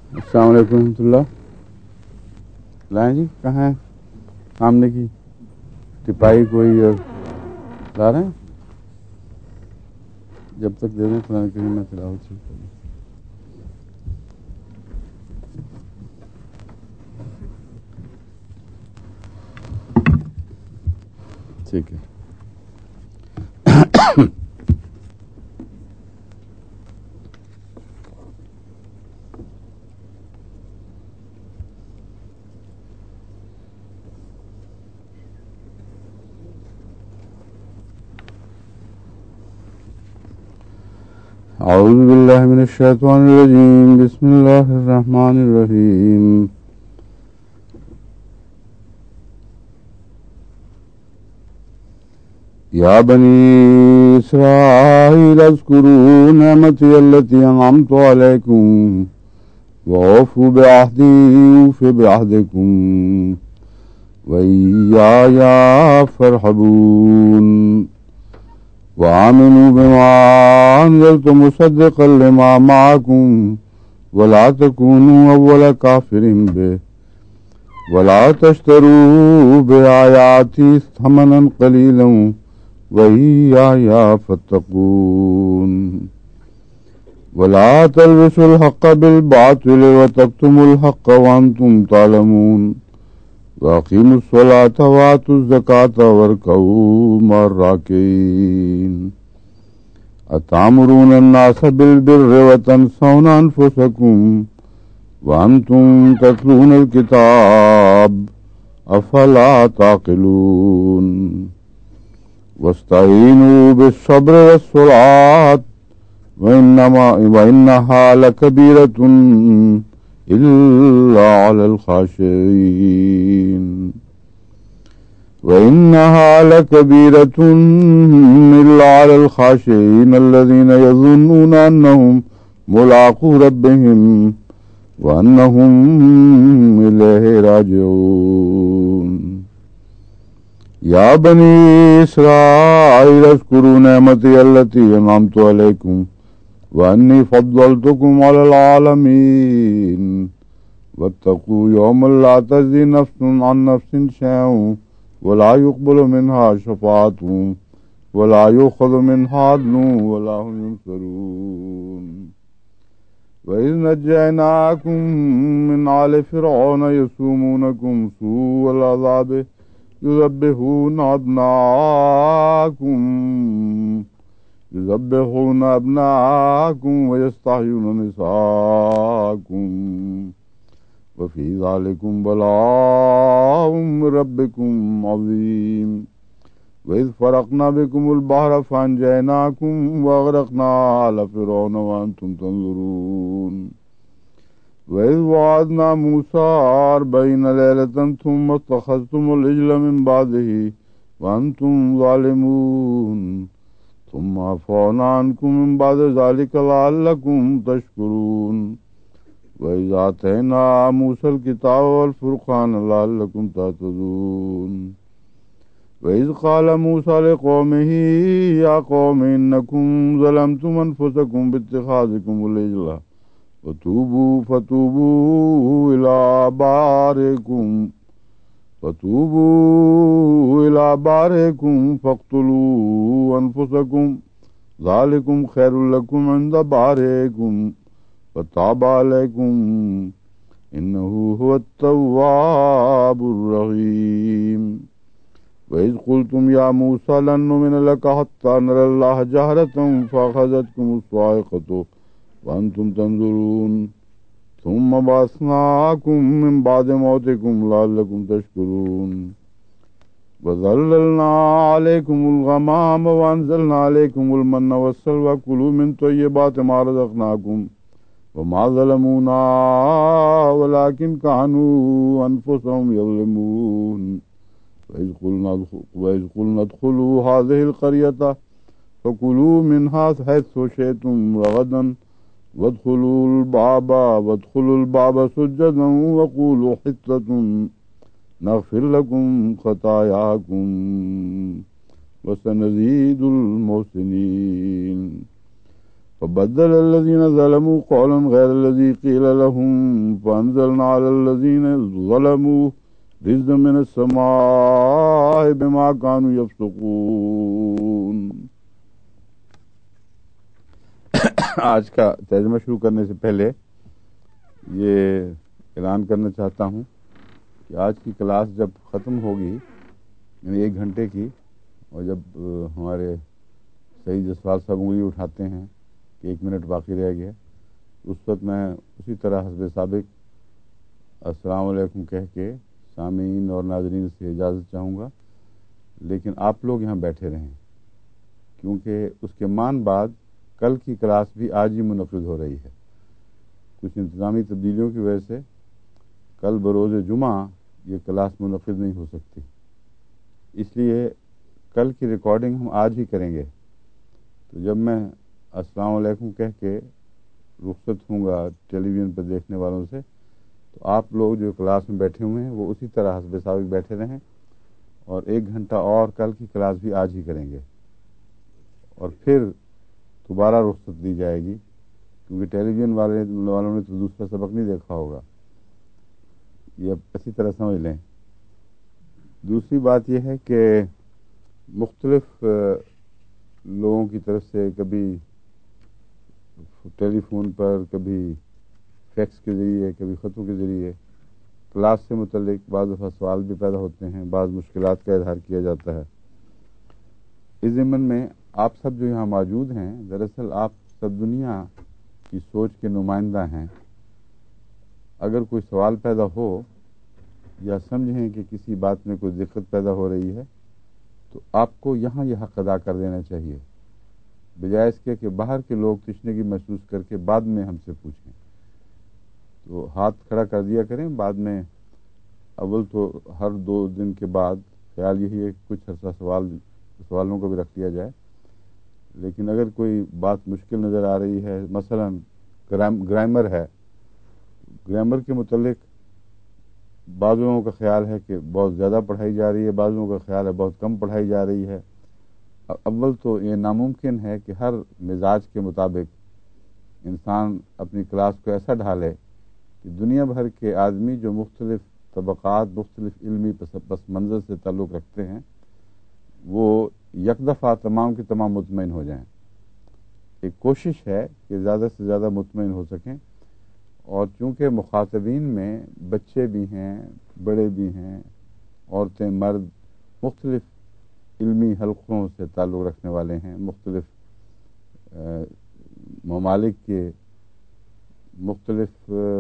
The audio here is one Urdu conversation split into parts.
अस्सलाम वालेकुम रहमतुल्लाह। लाएं जी, कहाँ है सामने की टिपाई कोई और ला रहे हैं? जब तक दे दें कुरान करीम में तिलावत शुरू कर दें। ठीक है। अऊज़ु बिल्लाहि मिनश शैतानिर रजीम। बिस्मिल्लाहिर रहमानिर रहीम। या बनी इस्राईल अज़्कुरू निअमती अल्लती अनअमतु अलैकुम वअफ़ू बिअहदी उफ़ि बिअहदिकुम वइय्याया फ़रहबून वआमिनू बिमा अनज़लतु मुसद्दिक़न लिमा मअकुम वला तकूनू अव्वल काफ़िरिन बिहि वला तश्तरू बिआयाती थमनन क़लीलन वइय्याया फ़त्तक़ून वला तल्बिसुल हक़्क़ बिल-बातिल वतक्तुमुल हक़्क़ वअंतुम तालमून वअक़ीमुस्सलाता वआतुज़्ज़काता वरकऊ मअर्राकिईन अतामुरून अन्नास बिल-बिर्रि वतन्सौना अनफुसकुम वअंतुम तत्लूनल किताब अफ़ला ताक़िलून वस्तईनू बिस्सब्रि वस्सलात वइन्नहा लकबीरतुन इल्ला अलल ख़ाशिईन वइन्नहा लकबीरतुन इल्ला अलल ख़ाशिईन अल्लज़ीना यज़ुन्नूना अन्नहुम मुलाक़ू रब्बिहिम वअन्नहुम इलैहि राजिऊन। या बनी इस्राईल अज़्कुरू निअमती अल्लती अनअमतु अलैकुम वअन्नी फ़द्दलतुकुम अलल आलमीन वत्तक़ू यौमन ला तज़्ज़ी नफ़्सुन अन नफ़्सिन शैअन वला युक़बलु मिन्हा शफ़ाअतुन वला युख़ज़ु मिन्हा अदलुन वला हुम युनसरून। वइज़ नज्जयनाकुम मिन आलि फ़िरऔन यसूमूनकुम सूअल अज़ाब युज़ब्बिहून अब्नाअकुम वयस्तहयून निसाअकुम वफ़ी ज़ालिकुम बलाउम मिन रब्बिकुम अज़ीम। वइज़ फ़रक़ना बिकुमुल बहर फ़अनजयनाकुम वअग़रक़ना आला फ़िरऔन वअंतुम तंज़ुरून। वइज़ वअदना मूसा 40 लैलतन थुम्मा इत्तख़ज़्तुमुल इज्ल मिन बादिही वअंतुम ज़ालिमून थुम्मा अफ़ौना अन्कुम मिन बादि ज़ालिका लअल्लकुम तशकुरून। वइज़ आतैना मूसल किताब वल फ़ुरक़ान लअल्लकुम तहतदून। वइज़ क़ाल मूसा लिक़ौमिही या क़ौमि इन्नकुम ज़लमतुम अनफ़ुसकुम बित्तिख़ाज़िकुमुल इज्ल फ़तूबू इला बारिकुम फ़क़्तुलू अनफ़ुसकुम ज़ालिकुम ख़ैरुल लकुम इंदा बारिकुम फ़ताब अलैकुम इन्नहु हुवत तव्वाबुर रहीम। वइज़ क़ुल्तुम या मूसा लन नु'मिना लका हत्ता नरल्लाह जहरतन फ़अख़ज़तकुमुस साइक़तु वअंतुम तंज़ुरून थुम्मा बअस्नाकुम मिन बादि मौतिकुम लअल्लकुम तशकुरून। वज़ल्ललना अलैकुमुल ग़माम वअंज़लना अलैकुमुल मन्ना वस्सलवा कुलू मिन तय्यिबाति मा रज़क़नाकुम वमा ज़लमूना वलाकिन कानू अनफुसहुम यज़लिमून। वइज़ क़ुलना उदख़ुलू हाज़िहिल क़र्यता फ़कुलू मिन्हा हैथु शि'तुम रग़दन वदख़ुलुल बाबा सुज्जदन वक़ूलू हित्ततुन नग़फ़िर लकुम ख़तायाकुम वसनज़ीदुल मुहसिनीन। فبدل الذين ظلموا قولا غير الذي قيل لهم فأنزلنا على الذين ظلموا رجزا من السماء بما كانوا يفسقون. آج کا ترجمہ شروع کرنے سے پہلے یہ اعلان کرنا چاہتا ہوں کہ آج کی کلاس جب ختم ہوگی یعنی 1 گھنٹے کی، اور جب ہمارے سعید جسوال صاحب انگلی اٹھاتے ہیں کہ 1 منٹ باقی رہ گیا، اس وقت میں اسی طرح حسب سابق السلام علیکم کہہ کے سامعین اور ناظرین سے اجازت چاہوں گا، لیکن آپ لوگ یہاں بیٹھے رہیں کیونکہ اس کے مان بعد کل کی کلاس بھی آج ہی منعقد ہو رہی ہے. کچھ انتظامی تبدیلیوں کی وجہ سے کل بروز جمعہ یہ کلاس منعقد نہیں ہو سکتی، اس لیے کل کی ریکارڈنگ ہم آج ہی کریں گے. تو جب میں السلام علیکم کہہ کے رخصت ہوں گا ٹیلی ویژن پر دیکھنے والوں سے، تو آپ لوگ جو کلاس میں بیٹھے ہوئے ہیں وہ اسی طرح حسب سابق بیٹھے رہیں، اور 1 گھنٹہ اور کل کی کلاس بھی آج ہی کریں گے، اور پھر دوبارہ رخصت دی جائے گی کیونکہ ٹیلی ویژن والوں نے تو دوسرا سبق نہیں دیکھا ہوگا. یہ اب اسی طرح سمجھ لیں. دوسری بات یہ ہے کہ مختلف لوگوں کی طرف سے کبھی ٹیلی فون پر، کبھی فیکس کے ذریعے، کبھی خطوں کے ذریعے کلاس سے متعلق بعض دفعہ سوال بھی پیدا ہوتے ہیں، بعض مشکلات کا اظہار کیا جاتا ہے. اس ضمن میں آپ سب جو یہاں موجود ہیں دراصل آپ سب دنیا کی سوچ کے نمائندہ ہیں. اگر کوئی سوال پیدا ہو یا سمجھیں کہ کسی بات میں کوئی دقت پیدا ہو رہی ہے تو آپ کو یہاں یہ حق ادا کر دینا چاہیے، بجائے اس کے کہ باہر کے لوگ تشنگی محسوس کر کے بعد میں ہم سے پوچھیں. تو ہاتھ کھڑا کر دیا کریں، بعد میں اول تو ہر 2 دن کے بعد خیال یہی ہے کہ کچھ عرصہ سوالوں کو بھی رکھ دیا جائے. لیکن اگر کوئی بات مشکل نظر آ رہی ہے، مثلا گرامر ہے، گرامر کے متعلق بعض لوگوں کا خیال ہے کہ بہت زیادہ پڑھائی جا رہی ہے، بعض لوگوں کا خیال ہے بہت کم پڑھائی جا رہی ہے. اول تو یہ ناممکن ہے کہ ہر مزاج کے مطابق انسان اپنی کلاس کو ایسا ڈھالے کہ دنیا بھر کے آدمی جو مختلف طبقات، مختلف علمی پس منظر سے تعلق رکھتے ہیں، وہ یک دفعہ تمام کے تمام مطمئن ہو جائیں. ایک کوشش ہے کہ زیادہ سے زیادہ مطمئن ہو سکیں، اور چونکہ مخاطبین میں بچے بھی ہیں، بڑے بھی ہیں، عورتیں، مرد، مختلف علمی حلقوں سے تعلق رکھنے والے ہیں، مختلف ممالک کے، مختلف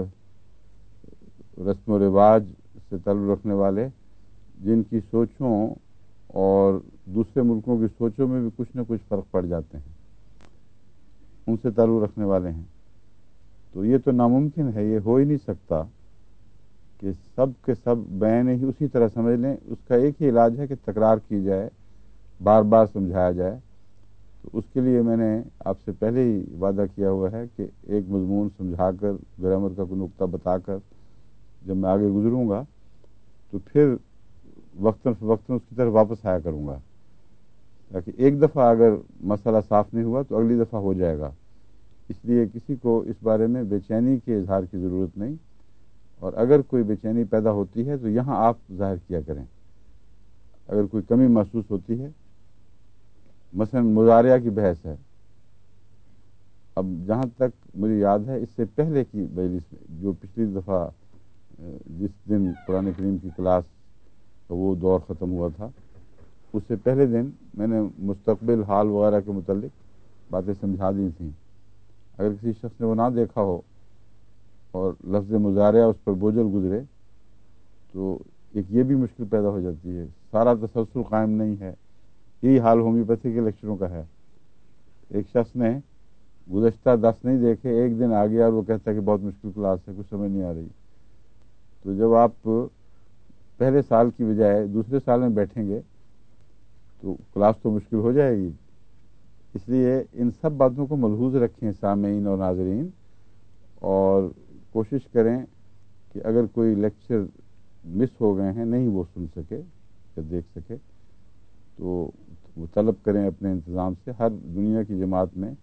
رسم و رواج سے تعلق رکھنے والے، جن کی سوچوں اور دوسرے ملکوں کی سوچوں میں بھی کچھ نہ کچھ فرق پڑ جاتے ہیں، ان سے تعلق رکھنے والے ہیں. تو یہ تو ناممکن ہے، یہ ہو ہی نہیں سکتا کہ سب کے سب بیان ہی اسی طرح سمجھ لیں. اس کا ایک ہی علاج ہے کہ تکرار کی جائے، بار بار سمجھایا جائے. تو اس کے لیے میں نے آپ سے پہلے ہی وعدہ کیا ہوا ہے کہ ایک مضمون سمجھا کر، گرامر کا کوئی نقطہ بتا کر جب میں آگے گزروں گا تو پھر وقتاً فوقتاً اس کی طرف واپس آیا کروں گا، تاکہ ایک دفعہ اگر مسئلہ صاف نہیں ہوا تو اگلی دفعہ ہو جائے گا. اس لیے کسی کو اس بارے میں بے چینی کے اظہار کی ضرورت نہیں، اور اگر کوئی بے چینی پیدا ہوتی ہے تو یہاں آپ ظاہر کیا کریں. اگر کوئی کمی محسوس ہوتی ہے، مثلا مضارعہ کی بحث ہے، اب جہاں تک مجھے یاد ہے اس سے پہلے کی مجلس میں، جو پچھلی دفعہ جس دن قرآن کریم کی کلاس کا وہ دور ختم ہوا تھا، اس سے پہلے دن میں نے مستقبل، حال وغیرہ کے متعلق باتیں سمجھا دی تھیں. اگر کسی شخص نے وہ نہ دیکھا ہو اور لفظ مضارعہ اس پر بوجھل گزرے تو ایک یہ بھی مشکل پیدا ہو جاتی ہے، سارا تسلسل قائم نہیں ہے. یہی حال ہومیوپیتھی کے لیکچروں کا ہے. ایک شخص نے گزشتہ 10 نہیں دیکھے، ایک دن آ گیا اور وہ کہتا ہے کہ بہت مشکل کلاس ہے، کچھ سمجھ نہیں آ رہی. تو جب آپ پہلے سال کی بجائے دوسرے سال میں بیٹھیں گے تو کلاس تو مشکل ہو جائے گی. اس لیے ان سب باتوں کو ملحوظ رکھیں سامعین اور ناظرین، اور کوشش کریں کہ اگر کوئی لیکچر مس ہو گئے ہیں، نہیں وہ سن سکے یا دیکھ سکے، تو وہ طلب کریں اپنے انتظام سے. ہر دنیا کی جماعت میں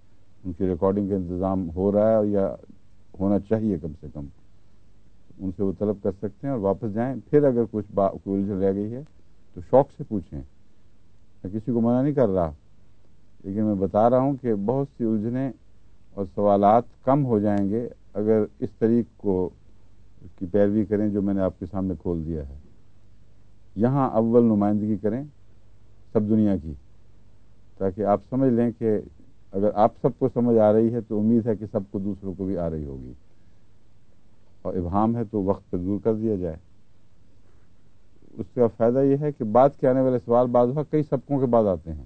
ان کی ریکارڈنگ کا انتظام ہو رہا ہے یا ہونا چاہیے کم سے کم، ان سے وہ طلب کر سکتے ہیں اور واپس جائیں. پھر اگر کوئی الجھن رہ گئی ہے تو شوق سے پوچھیں. میں کسی کو منع نہیں کر رہا، لیکن میں بتا رہا ہوں کہ بہت سی الجھنیں اور سوالات کم ہو جائیں گے اگر اس طریق کی پیروی کریں جو میں نے آپ کے سامنے کھول دیا ہے. یہاں اول نمائندگی کریں سب دنیا کی، تاکہ آپ سمجھ لیں کہ اگر آپ سب کو سمجھ آ رہی ہے تو امید ہے کہ سب کو دوسروں کو بھی آ رہی ہوگی، اور ابہام ہے تو وقت پہ دور کر دیا جائے. اس کا فائدہ یہ ہے کہ بعد کے آنے والے سوال بعض وقت کئی سبقوں کے بعد آتے ہیں.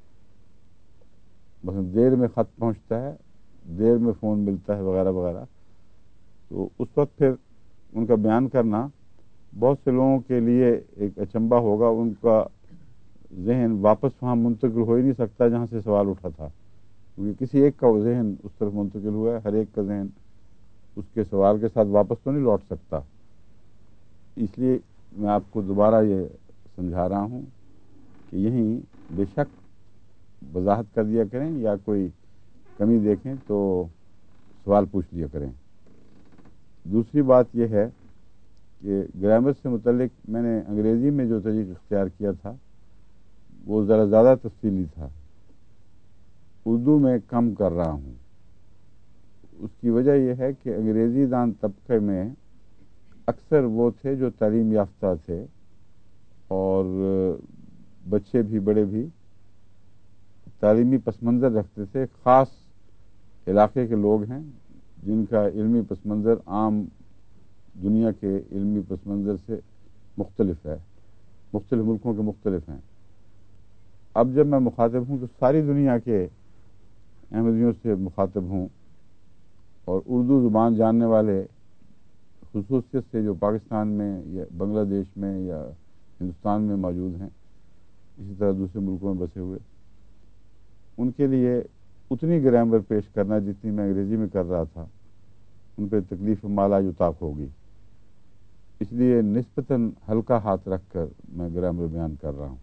مثلا دیر میں خط پہنچتا ہے، دیر میں فون ملتا ہے وغیرہ وغیرہ، تو اس وقت پھر ان کا بیان کرنا بہت سے لوگوں کے لیے ایک اچنبھا ہوگا. ان کا ذہن واپس وہاں منتقل ہو ہی نہیں سکتا جہاں سے سوال اٹھا تھا، کیونکہ کسی ایک کا ذہن اس طرف منتقل ہوا ہے، ہر ایک کا ذہن اس کے سوال کے ساتھ واپس تو نہیں لوٹ سکتا. اس لیے میں آپ کو دوبارہ یہ سمجھا رہا ہوں کہ یہیں بے شک وضاحت کر دیا کریں، یا کوئی کمی دیکھیں تو سوال پوچھ لیا کریں. دوسری بات یہ ہے کہ گرامر سے متعلق میں نے انگریزی میں جو طریقہ اختیار کیا تھا وہ ذرا زیادہ تفصیلی تھا، اردو میں کم کر رہا ہوں. اس کی وجہ یہ ہے کہ انگریزی دان طبقے میں اکثر وہ تھے جو تعلیم یافتہ تھے، اور بچے بھی بڑے بھی تعلیمی پس منظر رکھتے تھے. خاص علاقے کے لوگ ہیں جن کا علمی پس منظر عام دنیا کے علمی پس منظر سے مختلف ہے، مختلف ملکوں کے مختلف ہیں. اب جب میں مخاطب ہوں تو ساری دنیا کے احمدیوں سے مخاطب ہوں، اور اردو زبان جاننے والے خصوصیت سے جو پاکستان میں یا بنگلہ دیش میں یا ہندوستان میں موجود ہیں، اسی طرح دوسرے ملکوں میں بسے ہوئے، ان کے لیے اتنی گرامر پیش کرنا جتنی میں انگریزی میں کر رہا تھا ان پہ تکلیف مالا یطاق ہوگی. اس لیے نسبتاً ہلکا ہاتھ رکھ کر میں گرامر بیان کر رہا ہوں.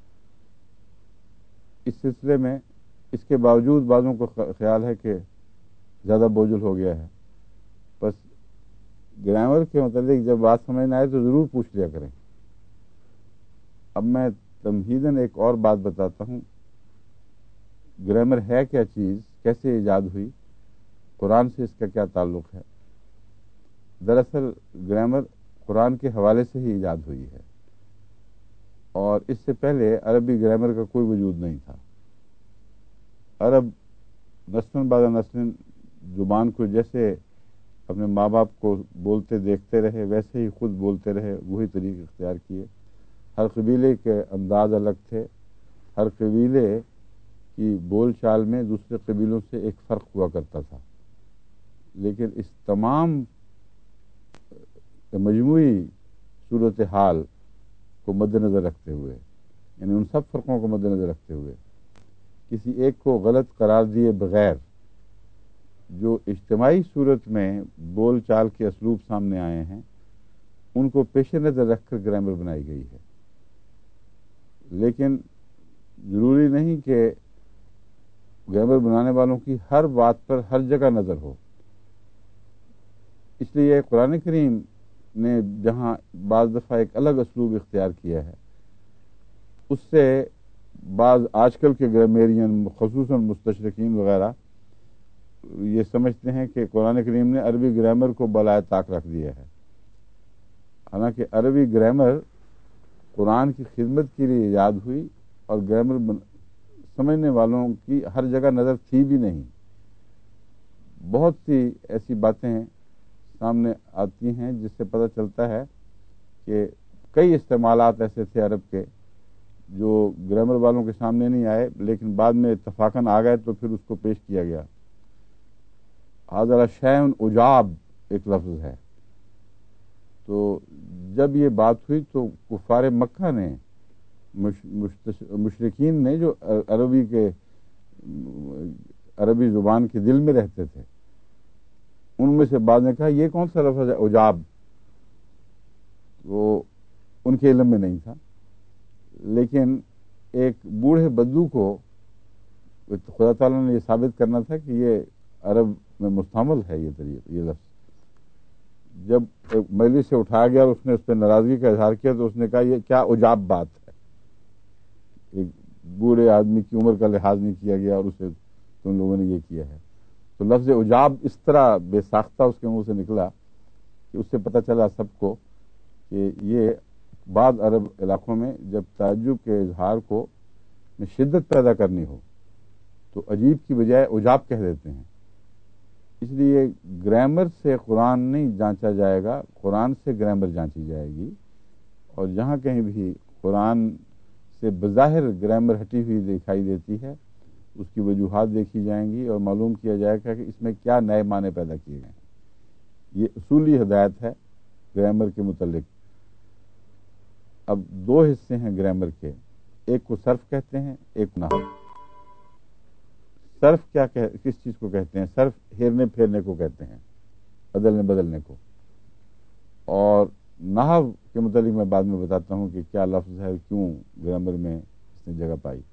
اس سلسلے میں اس کے باوجود بعضوں کو خیال ہے کہ زیادہ بوجھل ہو گیا ہے. بس گرامر کے متعلق جب بات سمجھ نہ آئے تو ضرور پوچھ لیا کریں. اب میں تمہیداً ایک اور بات بتاتا ہوں. گرامر ہے کیا چیز، کیسے ایجاد ہوئی، قرآن سے اس کا کیا تعلق ہے؟ دراصل گرامر قرآن کے حوالے سے ہی ایجاد ہوئی ہے، اور اس سے پہلے عربی گرامر کا کوئی وجود نہیں تھا. عرب نسل بعد نسل زبان کو جیسے اپنے ماں باپ کو بولتے دیکھتے رہے ویسے ہی خود بولتے رہے، وہی طریقے اختیار کیے. ہر قبیلے کے انداز الگ تھے، ہر قبیلے کی بول چال میں دوسرے قبیلوں سے ایک فرق ہوا کرتا تھا. لیکن اس تمام مجموعی صورتحال کو مد نظر رکھتے ہوئے، یعنی ان سب فرقوں کو مد نظر رکھتے ہوئے، کسی ایک کو غلط قرار دیے بغیر جو اجتماعی صورت میں بول چال کے اسلوب سامنے آئے ہیں ان کو پیش نظر رکھ کر گرامر بنائی گئی ہے. لیکن ضروری نہیں کہ گرامر بنانے والوں کی ہر بات پر ہر جگہ نظر ہو. اس لیے قرآن کریم نے جہاں بعض دفعہ ایک الگ اسلوب اختیار کیا ہے، اس سے بعض آج کل کے گرامیرین خصوصاً مستشرقین وغیرہ یہ سمجھتے ہیں کہ قرآن کریم نے عربی گرامر کو بالائے طاق رکھ دیا ہے. حالانکہ عربی گرامر قرآن کی خدمت کے لیے ایجاد ہوئی، اور گرامر سمجھنے والوں کی ہر جگہ نظر تھی بھی نہیں. بہت سی ایسی باتیں سامنے آتی ہیں جس سے پتہ چلتا ہے کہ کئی استعمالات ایسے تھے عرب کے جو گرامر والوں کے سامنے نہیں آئے، لیکن بعد میں اتفاقاً آ گئے تو پھر اس کو پیش کیا گیا. حاضر شیء عجاب ایک لفظ ہے. تو جب یہ بات ہوئی تو کفار مکہ نے، مشرکین نے جو عربی زبان کے دل میں رہتے تھے، ان میں سے بعض نے کہا یہ کون سا لفظ ہے عجاب. وہ ان کے علم میں نہیں تھا. لیکن ایک بوڑھے بدو کو خدا تعالیٰ نے یہ ثابت کرنا تھا کہ یہ عرب میں مستعمل ہے یہ طریقہ، یہ لفظ۔ جب ایک مجلس سے اٹھایا گیا اور اس نے اس پہ ناراضگی کا اظہار کیا تو اس نے کہا یہ کیا عجاب بات ہے، ایک بوڑھے آدمی کی عمر کا لحاظ نہیں کیا گیا اور اسے تم لوگوں نے یہ کیا ہے۔ تو لفظ عجاب اس طرح بے ساختہ اس کے منہ سے نکلا کہ اس سے پتہ چلا سب کو کہ یہ بعض عرب علاقوں میں جب تعجب کے اظہار کو میں شدت پیدا کرنی ہو تو عجیب کی بجائے عجاب کہہ دیتے ہیں۔ اس لیے گرامر سے قرآن نہیں جانچا جائے گا، قرآن سے گرامر جانچی جائے گی، اور جہاں کہیں بھی قرآن سے بظاہر گرامر ہٹی ہوئی دکھائی دیتی ہے اس کی وجوہات دیکھی جائیں گی اور معلوم کیا جائے گا کہ اس میں کیا نئے معنی پیدا کیے گئے ہیں۔ یہ اصولی ہدایت ہے گرامر کے متعلق۔ اب دو حصے ہیں گرامر کے، ایک کو صرف کہتے ہیں، ایک نحو۔ صرف کس چیز کو کہتے ہیں؟ صرف ہیرنے پھیرنے کو کہتے ہیں، بدلنے بدلنے کو۔ اور نحو کے متعلق میں بعد میں بتاتا ہوں کہ کیا لفظ ہے، کیوں گرامر میں اس نے جگہ پائی۔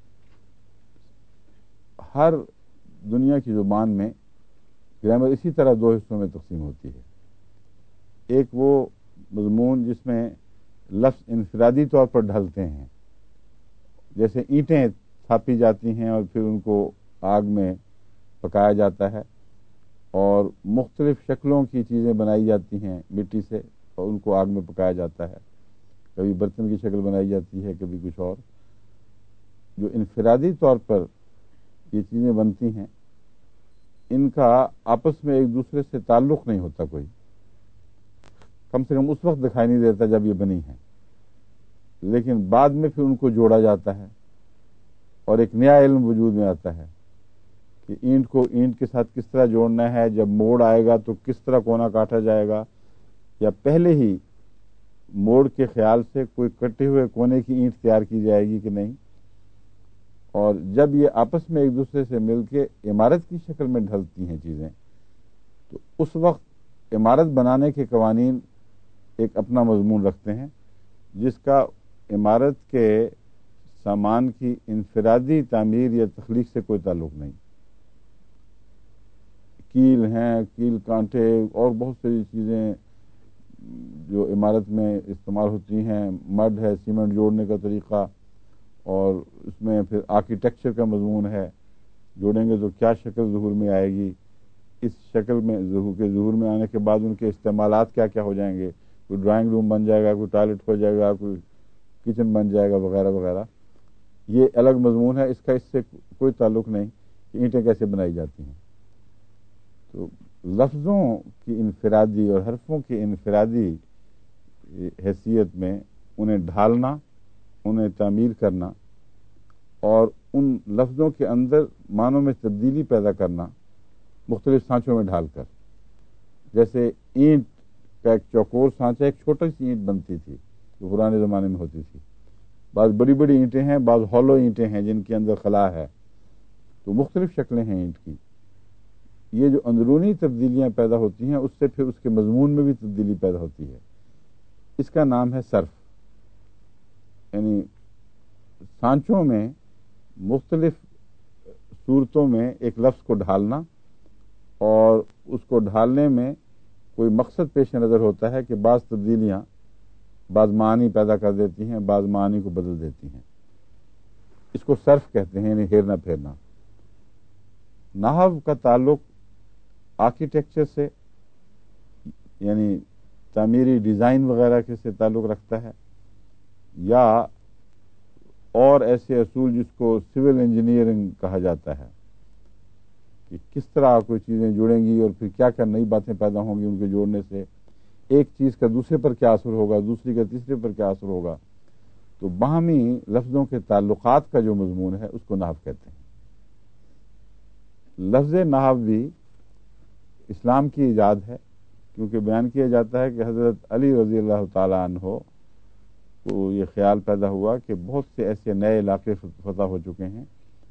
ہر دنیا کی زبان میں گرامر اسی طرح دو حصوں میں تقسیم ہوتی ہے۔ ایک وہ مضمون جس میں لفظ انفرادی طور پر ڈھلتے ہیں، جیسے اینٹیں تھاپی جاتی ہیں اور پھر ان کو آگ میں پکایا جاتا ہے، اور مختلف شکلوں کی چیزیں بنائی جاتی ہیں مٹی سے اور ان کو آگ میں پکایا جاتا ہے، کبھی برتن کی شکل بنائی جاتی ہے، کبھی کچھ اور۔ جو انفرادی طور پر یہ چیزیں بنتی ہیں ان کا آپس میں ایک دوسرے سے تعلق نہیں ہوتا کوئی، کم سے کم اس وقت دکھائی نہیں دیتا جب یہ بنی ہیں، لیکن بعد میں پھر ان کو جوڑا جاتا ہے اور ایک نیا علم وجود میں آتا ہے کہ اینٹ کو اینٹ کے ساتھ کس طرح جوڑنا ہے، جب موڑ آئے گا تو کس طرح کونا کاٹا جائے گا، یا پہلے ہی موڑ کے خیال سے کوئی کٹے ہوئے کونے کی اینٹ تیار کی جائے گی کہ نہیں۔ اور جب یہ آپس میں ایک دوسرے سے مل کے عمارت کی شکل میں ڈھلتی ہیں چیزیں تو اس وقت عمارت بنانے کے قوانین ایک اپنا مضمون رکھتے ہیں جس کا عمارت کے سامان کی انفرادی تعمیر یا تخلیق سے کوئی تعلق نہیں۔ کیل ہیں، کیل کانٹے اور بہت ساری چیزیں جو عمارت میں استعمال ہوتی ہیں، مڈ ہے، سیمنٹ جوڑنے کا طریقہ، اور اس میں پھر آرکیٹیکچر کا مضمون ہے، جوڑیں گے تو کیا شکل ظہور میں آئے گی، اس شکل میں ظہور میں آنے کے بعد ان کے استعمالات کیا کیا ہو جائیں گے، کوئی ڈرائنگ روم بن جائے گا، کوئی ٹوائلٹ ہو جائے گا، کوئی کچن بن جائے گا، وغیرہ وغیرہ۔ یہ الگ مضمون ہے، اس کا اس سے کوئی تعلق نہیں کہ اینٹیں کیسے بنائی جاتی ہیں۔ تو لفظوں کی انفرادی اور حرفوں کی انفرادی حیثیت میں انہیں ڈھالنا، انہیں تعمیر کرنا اور ان لفظوں کے اندر معنوں میں تبدیلی پیدا کرنا مختلف سانچوں میں ڈھال کر، جیسے اینٹ کا ایک چوکور سانچہ، ایک چھوٹی سی اینٹ بنتی تھی جو پرانے زمانے میں ہوتی تھی، بعض بڑی بڑی اینٹیں ہیں، بعض ہالو اینٹیں ہیں جن کے اندر خلا ہے، تو مختلف شکلیں ہیں اینٹ کی۔ یہ جو اندرونی تبدیلیاں پیدا ہوتی ہیں اس سے پھر اس کے مضمون میں بھی تبدیلی پیدا ہوتی ہے، اس کا نام ہے صرف۔ یعنی سانچوں میں مختلف صورتوں میں ایک لفظ کو ڈھالنا، اور اس کو ڈھالنے میں کوئی مقصد پیش نظر ہوتا ہے کہ بعض تبدیلیاں بعض معنی پیدا کر دیتی ہیں، بعض معنی کو بدل دیتی ہیں، اس کو صرف کہتے ہیں، یعنی ہیرنا پھیرنا۔ نحو کا تعلق آرکیٹیکچر سے، یعنی تعمیری ڈیزائن وغیرہ کے سے تعلق رکھتا ہے، یا اور ایسے اصول جس کو سول انجینئرنگ کہا جاتا ہے کہ کس طرح کوئی چیزیں جڑیں گی اور پھر کیا کیا نئی باتیں پیدا ہوں گی ان کے جوڑنے سے، ایک چیز کا دوسرے پر کیا اثر ہوگا، دوسری کا تیسرے پر کیا اثر ہوگا۔ تو باہمی لفظوں کے تعلقات کا جو مضمون ہے اس کو نحو کہتے ہیں۔ لفظ نحو بھی اسلام کی ایجاد ہے، کیونکہ بیان کیا جاتا ہے کہ حضرت علی رضی اللہ تعالیٰ عنہ کو یہ خیال پیدا ہوا کہ بہت سے ایسے نئے علاقے فتح ہو چکے ہیں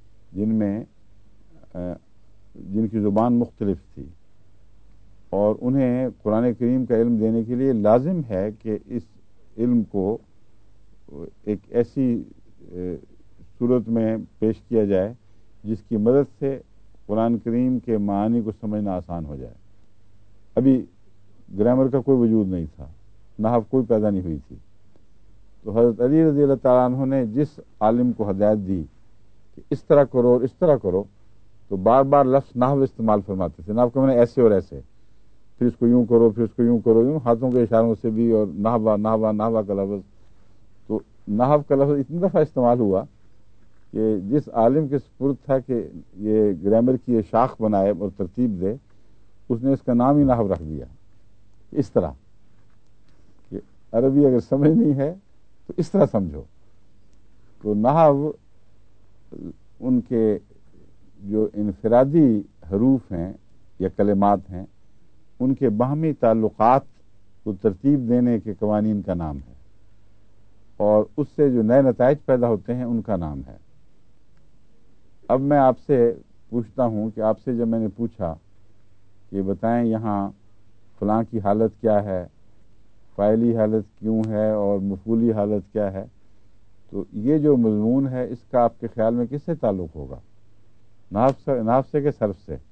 جن کی زبان مختلف تھی، اور انہیں قرآن کریم کا علم دینے کے لیے لازم ہے کہ اس علم کو ایک ایسی صورت میں پیش کیا جائے جس کی مدد سے قرآن کریم کے معانی کو سمجھنا آسان ہو جائے۔ ابھی گرامر کا کوئی وجود نہیں تھا، نحو کوئی پیدا نہیں ہوئی تھی، تو حضرت علی رضی اللہ تعالیٰ عنہ نے جس عالم کو ہدایت دی کہ اس طرح کرو اور اس طرح کرو، تو بار بار لفظ نحو استعمال فرماتے تھے۔ نحو کا معنی ایسے اور ایسے، پھر اس کو یوں کرو، پھر اس کو یوں کرو، یوں ہاتھوں کے اشاروں سے بھی، اور نحو نحو نحو کا لفظ، تو نحو کا لفظ اتنی دفعہ استعمال ہوا کہ جس عالم کے سپرد تھا کہ یہ گرامر کی یہ شاخ بنائے اور ترتیب دے، اس نے اس کا نام ہی نحو رکھ دیا۔ اس طرح کہ عربی اگر سمجھنی ہے تو اس طرح سمجھو۔ تو نحو ان کے جو انفرادی حروف ہیں یا کلمات ہیں، ان کے باہمی تعلقات کو ترتیب دینے کے قوانین کا نام ہے، اور اس سے جو نئے نتائج پیدا ہوتے ہیں ان کا نام ہے۔ اب میں آپ سے پوچھتا ہوں کہ آپ سے جب میں نے پوچھا کہ بتائیں یہاں فلاں کی حالت کیا ہے، فاعلی حالت کیوں ہے اور مفعولی حالت کیا ہے، تو یہ جو مضمون ہے اس کا آپ کے خیال میں کس سے تعلق ہوگا؟ نحو سے کہ صرف سے؟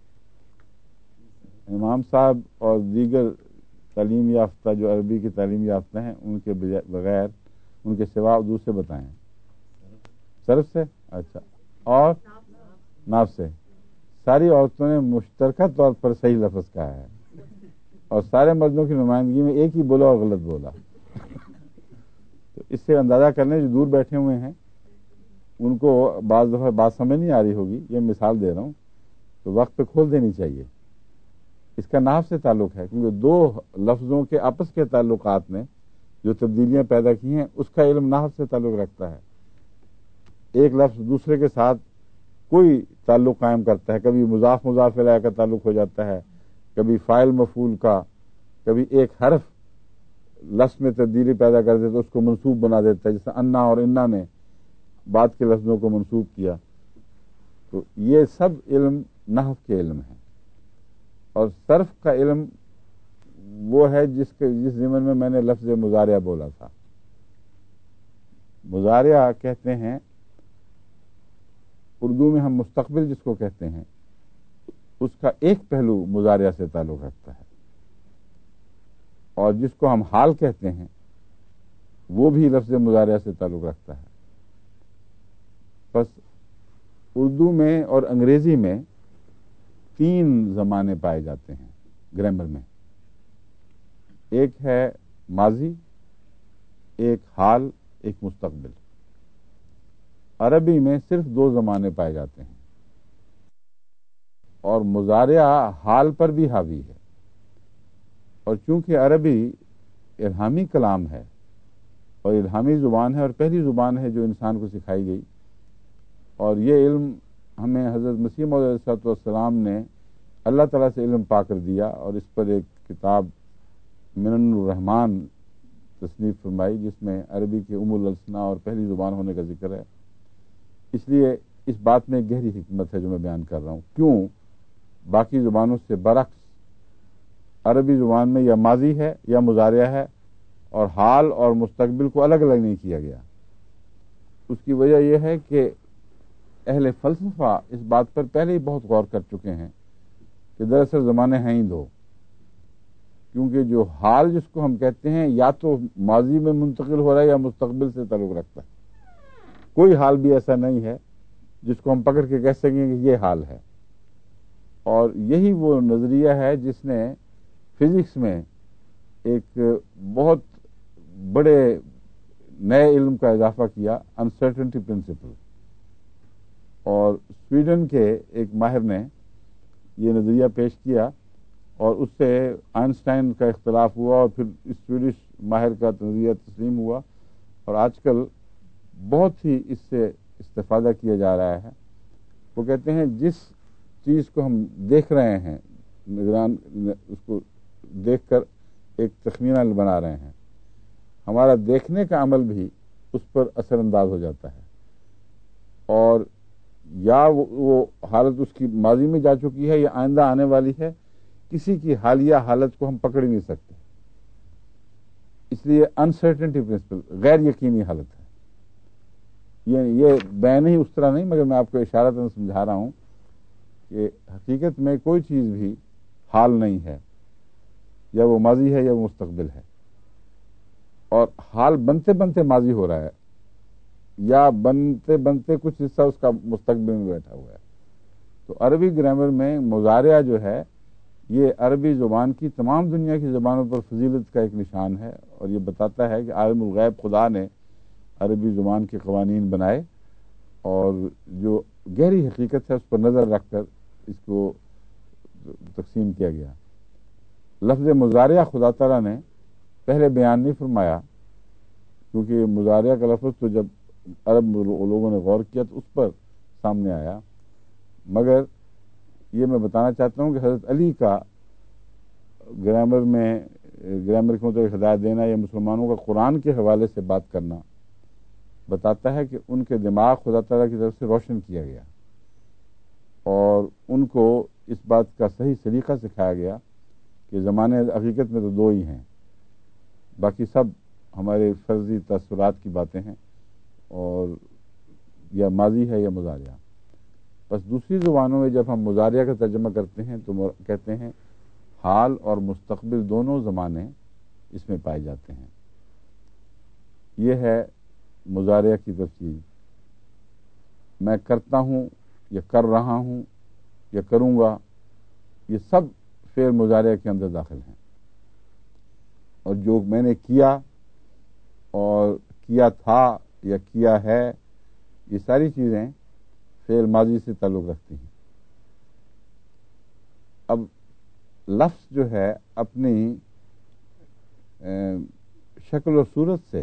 امام صاحب اور دیگر تعلیم یافتہ جو عربی کی تعلیم یافتہ ہیں ان کے بغیر، ان کے سوا دوسرے بتائیں۔ صرف سے؟ اچھا، اور نحو سے؟ ساری عورتوں نے مشترکہ طور پر صحیح لفظ کہا ہے، اور سارے مردوں کی نمائندگی میں ایک ہی بولا اور غلط بولا۔ تو اس سے اندازہ کرنے جو دور بیٹھے ہوئے ہیں ان کو بعض دفعہ بات سمجھ نہیں آ رہی ہوگی، یہ مثال دے رہا ہوں، تو وقت پہ کھول دینی چاہیے۔ اس کا نحو سے تعلق ہے، کیونکہ دو لفظوں کے آپس کے تعلقات میں جو تبدیلیاں پیدا کی ہیں اس کا علم نحو سے تعلق رکھتا ہے۔ ایک لفظ دوسرے کے ساتھ کوئی تعلق قائم کرتا ہے، کبھی مضاف مضاف الیہ کا تعلق ہو جاتا ہے، کبھی فاعل مفعول کا، کبھی ایک حرف لفظ میں تبدیلی پیدا کر دیتا ہے، اس کو منصوب بنا دیتا ہے، جیسے انا اور انا نے بعد کے لفظوں کو منصوب کیا۔ تو یہ سب علم نحو کے علم ہے، اور صرف کا علم وہ ہے جس ضمن میں نے لفظ مضارعہ بولا تھا۔ مضارعہ کہتے ہیں اردو میں ہم مستقبل جس کو کہتے ہیں، اس کا ایک پہلو مضارعہ سے تعلق رکھتا ہے، اور جس کو ہم حال کہتے ہیں وہ بھی لفظ مضارعہ سے تعلق رکھتا ہے۔ بس اردو میں اور انگریزی میں 3 زمانے پائے جاتے ہیں گرامر میں، ایک ہے ماضی، ایک حال، ایک مستقبل۔ عربی میں صرف 2 زمانے پائے جاتے ہیں، اور مضارعہ حال پر بھی حاوی ہے، اور چونکہ عربی الہامی کلام ہے اور الہامی زبان ہے اور پہلی زبان ہے جو انسان کو سکھائی گئی، اور یہ علم ہمیں حضرت مسیح موعود علیہ الصلوۃ والسلام نے اللہ تعالیٰ سے علم پا کر دیا، اور اس پر ایک کتاب منن الرحمان تصنیف فرمائی جس میں عربی کے الاسنا اور پہلی زبان ہونے کا ذکر ہے۔ اس لیے اس بات میں گہری حکمت ہے جو میں بیان کر رہا ہوں، کیوں باقی زبانوں سے برعکس عربی زبان میں یا ماضی ہے یا مضارعہ ہے، اور حال اور مستقبل کو الگ الگ نہیں کیا گیا۔ اس کی وجہ یہ ہے کہ اہل فلسفہ اس بات پر پہلے ہی بہت غور کر چکے ہیں کہ دراصل زمانے ہیں ہی 2، کیونکہ جو حال جس کو ہم کہتے ہیں یا تو ماضی میں منتقل ہو رہا ہے یا مستقبل سے تعلق رکھتا ہے۔ کوئی حال بھی ایسا نہیں ہے جس کو ہم پکڑ کے کہہ سکیں کہ یہ حال ہے، اور یہی وہ نظریہ ہے جس نے فزکس میں ایک بہت بڑے نئے علم کا اضافہ کیا، انسرٹنٹی پرنسپل، اور سویڈن کے ایک ماہر نے یہ نظریہ پیش کیا، اور اس سے آئنسٹائن کا اختلاف ہوا، اور پھر سویڈش ماہر کا نظریہ تسلیم ہوا، اور آج کل بہت ہی اس سے استفادہ کیا جا رہا ہے۔ وہ کہتے ہیں جس چیز کو ہم دیکھ رہے ہیں، نگران اس کو دیکھ کر ایک تخمینہ بنا رہے ہیں، ہمارا دیکھنے کا عمل بھی اس پر اثر انداز ہو جاتا ہے، اور یا وہ حالت اس کی ماضی میں جا چکی ہے یا آئندہ آنے والی ہے، کسی کی حالیہ حالت کو ہم پکڑ نہیں سکتے۔ اس لیے انسرٹنٹی پرنسپل، غیر یقینی حالت ہے۔ یہ بیان ہی اس طرح نہیں، مگر میں آپ کو اشارتاً سمجھا رہا ہوں کہ حقیقت میں کوئی چیز بھی حال نہیں ہے، یا وہ ماضی ہے یا وہ مستقبل ہے، اور حال بنتے بنتے ماضی ہو رہا ہے، یا بنتے بنتے کچھ حصہ اس کا مستقبل میں بیٹھا ہوا ہے۔ تو عربی گرامر میں مضارعہ جو ہے یہ عربی زبان کی تمام دنیا کی زبانوں پر فضیلت کا ایک نشان ہے، اور یہ بتاتا ہے کہ عالم الغیب خدا نے عربی زبان کے قوانین بنائے، اور جو گہری حقیقت ہے اس پر نظر رکھ کر اس کو تقسیم کیا گیا۔ لفظ مضارعہ خدا تعالیٰ نے پہلے بیان نہیں فرمایا، کیونکہ مضارعہ کا لفظ تو جب عرب لوگوں نے غور کیا تو اس پر سامنے آیا، مگر یہ میں بتانا چاہتا ہوں کہ حضرت علی کا گرامر کے مطابق ہدایت دینا یا مسلمانوں کا قرآن کے حوالے سے بات کرنا بتاتا ہے کہ ان کے دماغ خدا تعالیٰ کی طرف سے روشن کیا گیا، اور ان کو اس بات کا صحیح سلیقہ سکھایا گیا کہ زمانے حقیقت میں تو دو ہی ہیں، باقی سب ہمارے فرضی تاثرات کی باتیں ہیں، اور یا ماضی ہے یا مضارعہ۔ بس دوسری زبانوں میں جب ہم مضارعہ کا ترجمہ کرتے ہیں تو کہتے ہیں حال اور مستقبل دونوں زمانے اس میں پائے جاتے ہیں۔ یہ ہے مضارعہ کی تفصیل۔ میں کرتا ہوں یا کر رہا ہوں یا کروں گا، یہ سب فعل مضارعہ کے اندر داخل ہیں، اور جو میں نے کیا اور کیا تھا یا کیا ہے، یہ ساری چیزیں فعل ماضی سے تعلق رکھتی ہیں۔ اب لفظ جو ہے اپنی شکل و صورت سے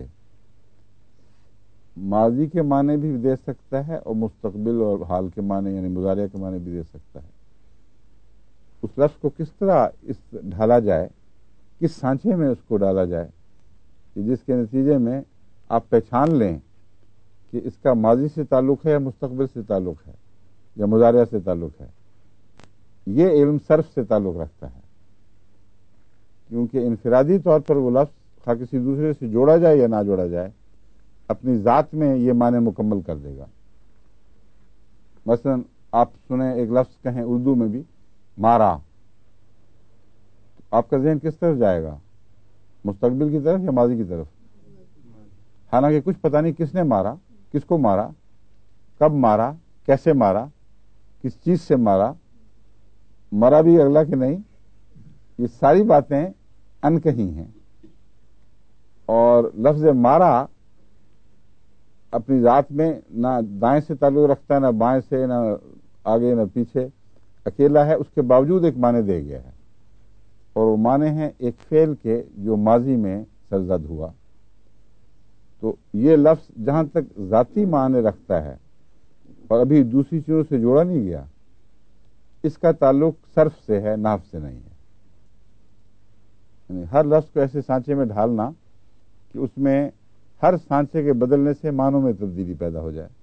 ماضی کے معنی بھی دے سکتا ہے اور مستقبل اور حال کے معنی یعنی مضارعہ کے معنی بھی دے سکتا ہے۔ اس لفظ کو کس طرح ڈھالا جائے، کس سانچے میں اس کو ڈالا جائے کہ جس کے نتیجے میں آپ پہچان لیں کہ اس کا ماضی سے تعلق ہے یا مستقبل سے تعلق ہے یا مضارعہ سے تعلق ہے، یہ علم صرف سے تعلق رکھتا ہے، کیونکہ انفرادی طور پر وہ لفظ خواہ کسی دوسرے سے جوڑا جائے یا نہ جوڑا جائے اپنی ذات میں یہ معنی مکمل کر دے گا۔ مثلا آپ سنیں ایک لفظ کہیں اردو میں بھی مارا، آپ کا ذہن کس طرف جائے گا، مستقبل کی طرف یا ماضی کی طرف؟ حالانکہ کچھ پتہ نہیں کس نے مارا، کس کو مارا، کب مارا، کیسے مارا، کس چیز سے مارا، مرا بھی اگلا کہ نہیں، یہ ساری باتیں انکہی ہیں۔ اور لفظ مارا اپنی ذات میں نہ دائیں سے تعلق رکھتا ہے، نہ بائیں سے، نہ آگے نہ پیچھے، اکیلا ہے، اس کے باوجود ایک معنی دے گیا ہے، اور وہ معنی ہیں ایک فعل کے جو ماضی میں سرزد ہوا۔ تو یہ لفظ جہاں تک ذاتی معنی رکھتا ہے اور ابھی دوسری چیزوں سے جوڑا نہیں گیا، اس کا تعلق صرف سے ہے، نحو سے نہیں ہے۔ یعنی ہر لفظ کو ایسے سانچے میں ڈھالنا کہ اس میں ہر سانچے کے بدلنے سے معنوں میں تبدیلی پیدا ہو جائے۔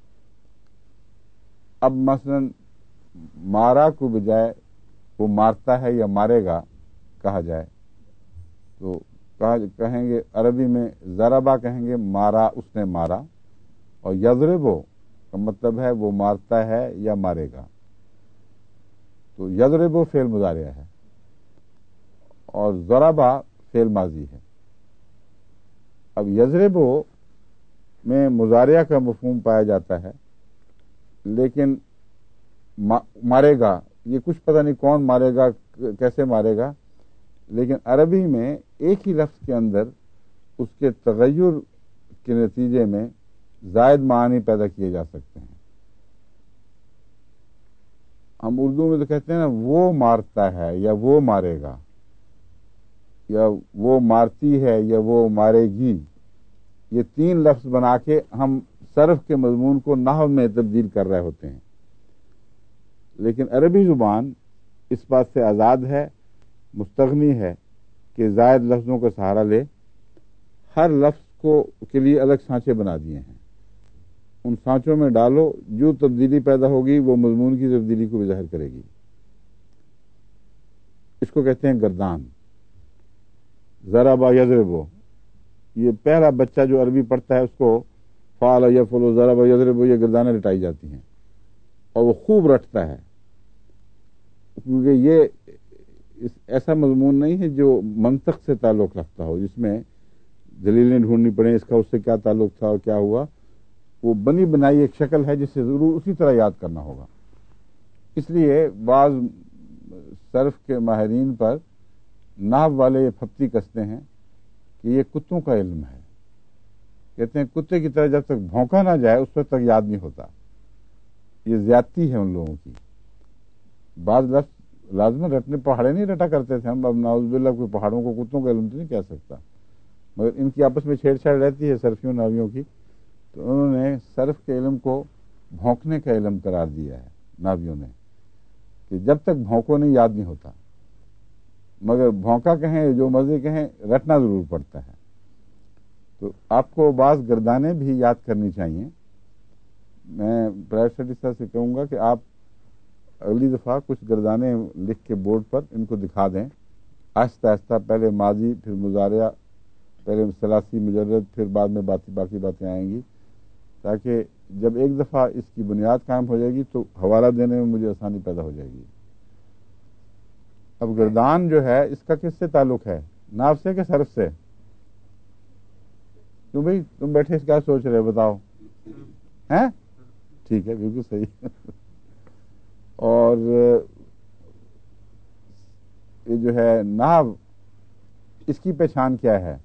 اب مثلا مارا کو بجائے وہ مارتا ہے یا مارے گا کہا جائے تو کہیں گے عربی میں ضربا کہیں گے مارا، اس نے مارا، اور یضربو کا مطلب ہے وہ مارتا ہے یا مارے گا، تو یضربو فعل مضارعہ ہے اور ضربا فعل ماضی ہے۔ اب یضربو میں مضارعہ کا مفہوم پایا جاتا ہے، لیکن مارے گا یہ کچھ پتہ نہیں کون مارے گا، کیسے مارے گا، لیکن عربی میں ایک ہی لفظ کے اندر اس کے تغیر کے نتیجے میں زائد معانی پیدا کیے جا سکتے ہیں۔ ہم اردو میں تو کہتے ہیں نا وہ مارتا ہے یا وہ مارے گا، یا وہ مارتی ہے یا وہ مارے گی، یہ تین لفظ بنا کے ہم صرف کے مضمون کو نحو میں تبدیل کر رہے ہوتے ہیں، لیکن عربی زبان اس بات سے آزاد ہے، مستغنی ہے کہ زائد لفظوں کا سہارا لے، ہر لفظ کے لیے الگ سانچے بنا دیے ہیں، ان سانچوں میں ڈالو، جو تبدیلی پیدا ہوگی وہ مضمون کی تبدیلی کو بھی ظاہر کرے گی۔ اس کو کہتے ہیں گردان۔ ضربا یضربو، یہ پہلا بچہ جو عربی پڑھتا ہے اس کو فعل یفعل ضرب یضرب، یہ گردانیں رٹائی جاتی ہیں اور وہ خوب رٹتا ہے، کیونکہ یہ ایسا مضمون نہیں ہے جو منطق سے تعلق رکھتا ہو، جس میں دلیلیں ڈھونڈنی پڑیں اس کا اس سے کیا تعلق تھا اور کیا ہوا. وہ بنی بنائی ایک شکل ہے جسے ضرور اسی طرح یاد کرنا ہوگا. اس لیے بعض صرف کے ماہرین پر نحو والے یہ پھپتی کستے ہیں کہ یہ کتوں کا علم ہے. کہتے ہیں کتے کی طرح جب تک بھونکا نہ جائے اس وقت تک یاد نہیں ہوتا. یہ زیادتی ہے ان لوگوں کی. بعض لفظ لازم رٹنے پہاڑے نہیں رٹا کرتے تھے ہم، اب نعوذ باللہ کوئی پہاڑوں کو کتوں کا علم تو نہیں کہہ سکتا، مگر ان کی آپس میں چھیڑ چھاڑ رہتی ہے صرفیوں ناویوں کی، تو انہوں نے صرف کے علم کو بھونکنے کا علم قرار دیا ہے ناویوں نے، کہ جب تک بھونکو نہیں یاد نہیں ہوتا. مگر بھونکا کہیں جو مرضی کہیں رٹنا ضرور پڑتا ہے. تو آپ کو بعض گردانیں بھی یاد کرنی چاہیے. میں پرائیویٹ اسٹڈی صاحب سے کہوں گا کہ آپ اگلی دفعہ کچھ گردانیں لکھ کے بورڈ پر ان کو دکھا دیں، آہستہ آہستہ، پہلے ماضی پھر مضارع، پہلے ثلاثی مجرد پھر بعد میں باقی باتیں آئیں گی، تاکہ جب ایک دفعہ اس کی بنیاد قائم ہو جائے گی تو حوالہ دینے میں مجھے آسانی پیدا ہو جائے گی. اب گردان جو ہے اس کا کس سے تعلق ہے؟ ناف سے کہ صرف سے؟ کیوں بھائی تم بیٹھے اس کیا سوچ رہے بتاؤ؟ ہیں؟ ٹھیک ہے، بالکل صحیح. اور یہ جو ہے نحو، اس کی پہچان کیا ہے؟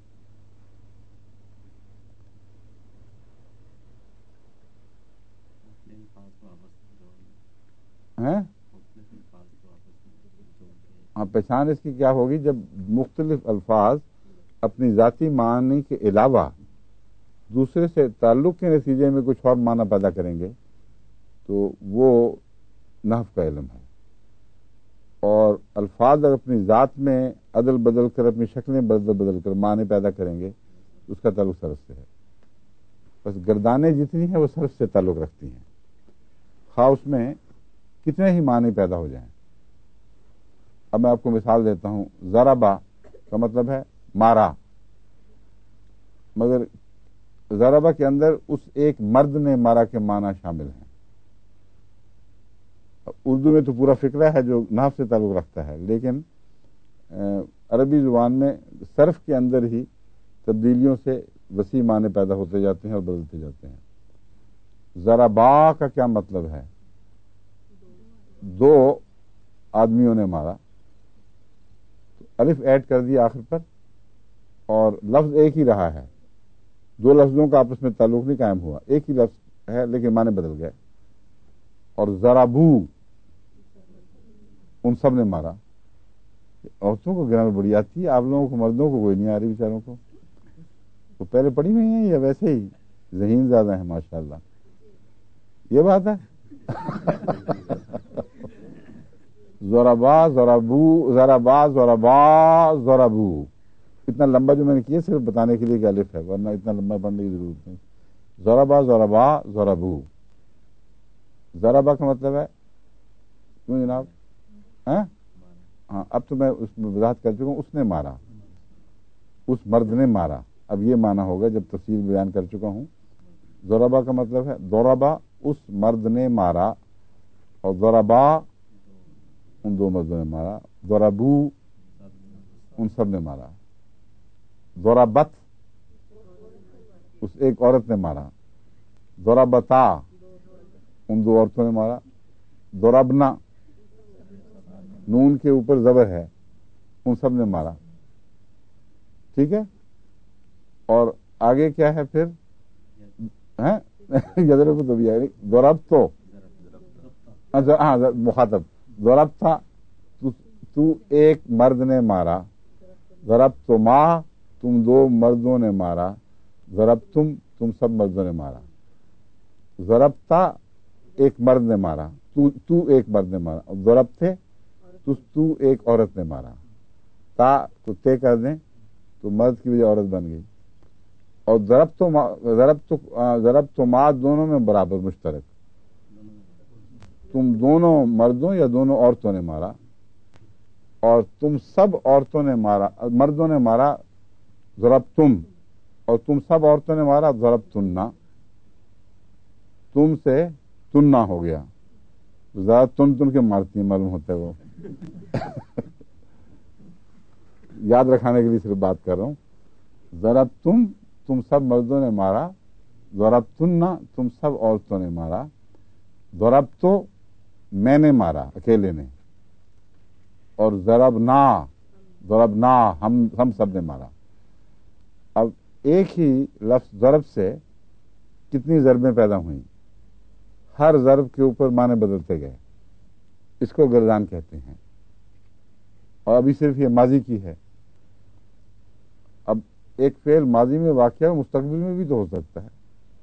ہاں، پہچان اس کی کیا ہوگی؟ جب مختلف الفاظ اپنی ذاتی معنی کے علاوہ دوسرے سے تعلق کے نتیجے میں کچھ اور معنی پیدا کریں گے تو وہ نحو کا علم ہے. اور الفاظ اگر اپنی ذات میں عدل بدل کر، اپنی شکلیں بدل کر معنی پیدا کریں گے تو اس کا تعلق صرف سے ہے. بس گردانیں جتنی ہیں وہ صرف سے تعلق رکھتی ہیں، خواہ اس میں کتنے ہی معنی پیدا ہو جائیں. اب میں آپ کو مثال دیتا ہوں. ضربا کا مطلب ہے مارا، مگر ضربا کے اندر اس ایک مرد نے مارا کے معنی شامل ہیں. اردو میں تو پورا فقرہ ہے جو نحو سے تعلق رکھتا ہے، لیکن عربی زبان میں صرف کے اندر ہی تبدیلیوں سے وسیع معنی پیدا ہوتے جاتے ہیں اور بدلتے جاتے ہیں. ضربا کا کیا مطلب ہے؟ دو آدمیوں نے مارا، الف ایڈ کر دیا آخر پر اور لفظ ایک ہی رہا ہے. دو لفظوں کا آپس میں تعلق نہیں قائم ہوا، ایک ہی لفظ ہے لیکن معنی بدل گئے. اور ضربو، ان سب نے مارا. عورتوں کو گرامر بڑی آتی ہے، آپ لوگوں کو مردوں کو کوئی نہیں آ رہی بیچاروں کو. وہ پہلے پڑھی ہوئی ہیں یا ویسے ہی ذہین زیادہ ہیں؟ ماشاءاللہ، یہ بات ہے. ضربا ضربو، ضربا ضربا ضربو. اتنا لمبا جو میں نے کیا صرف بتانے کے لیے کہ الف ہے، ورنہ اتنا لمبا پڑھنے کی ضرورت نہیں. ضربا ضربا ضربو. ضربا کا مطلب ہے کیوں جناب؟ ہاں، اب تو میں اس میں وضاحت کر چکا ہوں. اس نے مارا، اس مرد نے مارا. اب یہ معنی ہوگا جب تفصیل بیان کر چکا ہوں. ضربا کا مطلب ہے ضربا، اس مرد نے مارا، اور ضربا، ان دو مردوں نے مارا. ضربو، ان سب نے مارا. ضربت، اس ایک عورت نے مارا. ضربتا، ان دو عورتوں نے مارا. ضربنا، نون کے اوپر زبر ہے، ان سب نے مارا. ٹھیک ہے. اور آگے کیا ہے پھر؟ یضرب تو بھی ہے. ضرب تو، ہاں مخاطب. ضرب تھا، تو ایک مرد نے مارا. ضرب تو ماں، تم دو مردوں نے مارا. ضرب تم سب مردوں نے مارا. ضربتا، ایک مرد نے مارا، تو ایک مرد نے مارا. ضرب تھے تو ایک عورت نے مارا. تا کو تے کر دیں تو مرد کی وجہ عورت بن گئی. اور ضرب تو ماں دونوں میں برابر مشترک. تم دونوں مردوں یا دونوں عورتوں نے مارا، اور تم سب عورتوں نے مارا، مردوں نے مارا ضرب تم، اور تم سب عورتوں نے مارا ضرب تننا. تم سے تننا ہو گیا، زیادہ تن کے مارتی ہیں، معلوم ہوتا ہے وہ یاد رکھانے کے لیے صرف بات کر رہا ہوں. ضربتم تم سب مردوں نے مارا، ضربتن تم سب عورتوں نے مارا، ضربتو میں نے مارا اکیلے نے، اور ضربنا ہم سب نے مارا. اب ایک ہی لفظ ضرب سے کتنی ضربیں پیدا ہوئیں، ہر ضرب کے اوپر معنی بدلتے گئے، اس کو گردان کہتے ہیں. اور ابھی صرف یہ ماضی کی ہے. اب ایک فعل ماضی میں واقع ہے، مستقبل میں بھی تو ہو سکتا ہے.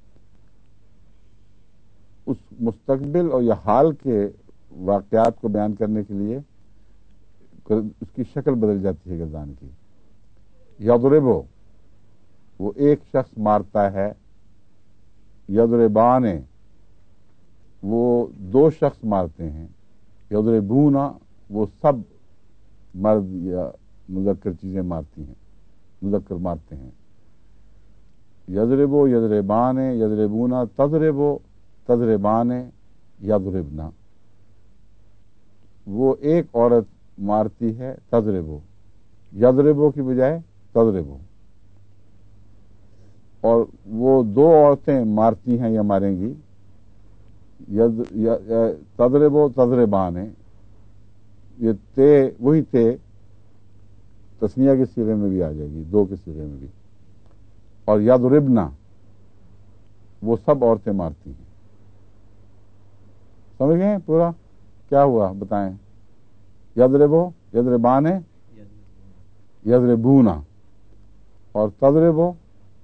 اس مستقبل اور یا حال کے واقعات کو بیان کرنے کے لیے اس کی شکل بدل جاتی ہے گردان کی. یضربو وہ ایک شخص مارتا ہے، یضربان وہ دو شخص مارتے ہیں، یضربون وہ سب مرد یا مذکر چیزیں مارتی ہیں، مذکر مارتے ہیں. یضربو یضربان یضربون تضربو تضربان یضربنا وہ ایک عورت مارتی ہے، تضربو یضربو کی بجائے تضربو، اور وہ دو عورتیں مارتی ہیں یا ماریں گی، تضربو تضربان یہ تے وہی تے تسنیہ کے صیغے میں بھی آ جائے گی، دو کے صیغے میں بھی. اور یضربنا وہ سب عورتیں مارتی ہیں. سمجھ گئے پورا کیا ہوا بتائیں؟ یضربو یضربان یضربونا اور تضربو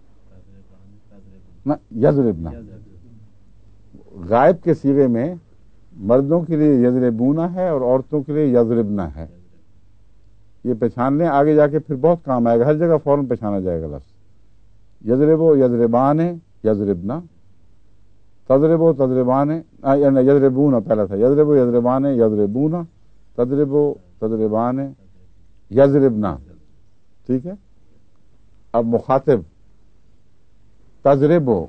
یضربنا. غائب کے صیغے میں مردوں کے لیے یضربونا ہے اور عورتوں کے لیے یضربنا ہے. یہ پہچان لیں، آگے جا کے پھر بہت کام آئے گا، ہر جگہ فوراً پہچانا جائے گا لفظ. یضربو یضربان یضربنا، تضربو تضربان یضربون پہلا تھا، یضربو یضربان یضربونا، تضربو تضربان یضربنا. ٹھیک ہے. اب مخاطب تضربو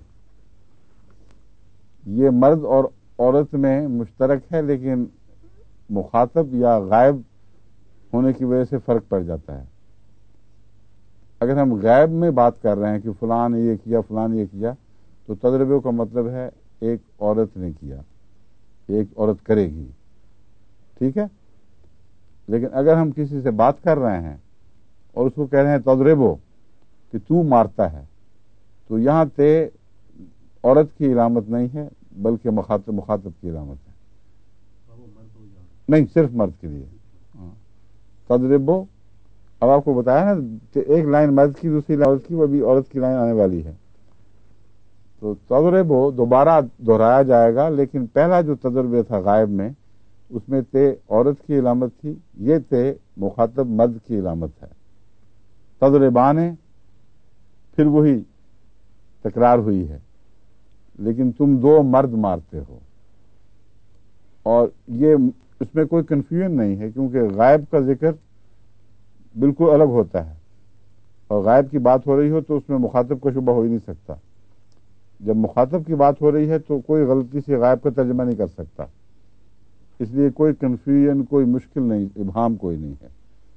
یہ مرد اور عورت میں مشترک ہے، لیکن مخاطب یا غائب ہونے کی وجہ سے فرق پڑ جاتا ہے. اگر ہم غائب میں بات کر رہے ہیں کہ فلاں نے یہ کیا فلاں نے یہ کیا، تو تضربے کا مطلب ہے ایک عورت نے کیا، ایک عورت کرے گی. ٹھیک ہے. لیکن اگر ہم کسی سے بات کر رہے ہیں اور اس کو کہہ رہے ہیں تضربو کہ تو مارتا ہے، تو یہاں تے عورت کی علامت نہیں ہے بلکہ مخاطب کی علامت ہے. نہیں، صرف مرد کے لیے. تضربو اب آپ کو بتایا نا، ایک لائن مرد کی دوسری لائن عورت کی، وہ بھی عورت کی لائن آنے والی ہے. تو تضربو دوبارہ دہرایا جائے گا، لیکن پہلا جو تجربہ تھا غائب میں اس میں تے عورت کی علامت تھی، یہ تے مخاطب مرد کی علامت ہے. تضربان پھر وہی تکرار ہوئی ہے، لیکن تم دو مرد مارتے ہو. اور یہ اس میں کوئی کنفیوژن نہیں ہے، کیونکہ غائب کا ذکر بالکل الگ ہوتا ہے، اور غائب کی بات ہو رہی ہو تو اس میں مخاطب کا شبہ ہو ہی نہیں سکتا. جب مخاطب کی بات ہو رہی ہے تو کوئی غلطی سے غائب کا ترجمہ نہیں کر سکتا. اس لیے کوئی کنفیوژن، کوئی مشکل نہیں، ابہام کوئی نہیں ہے.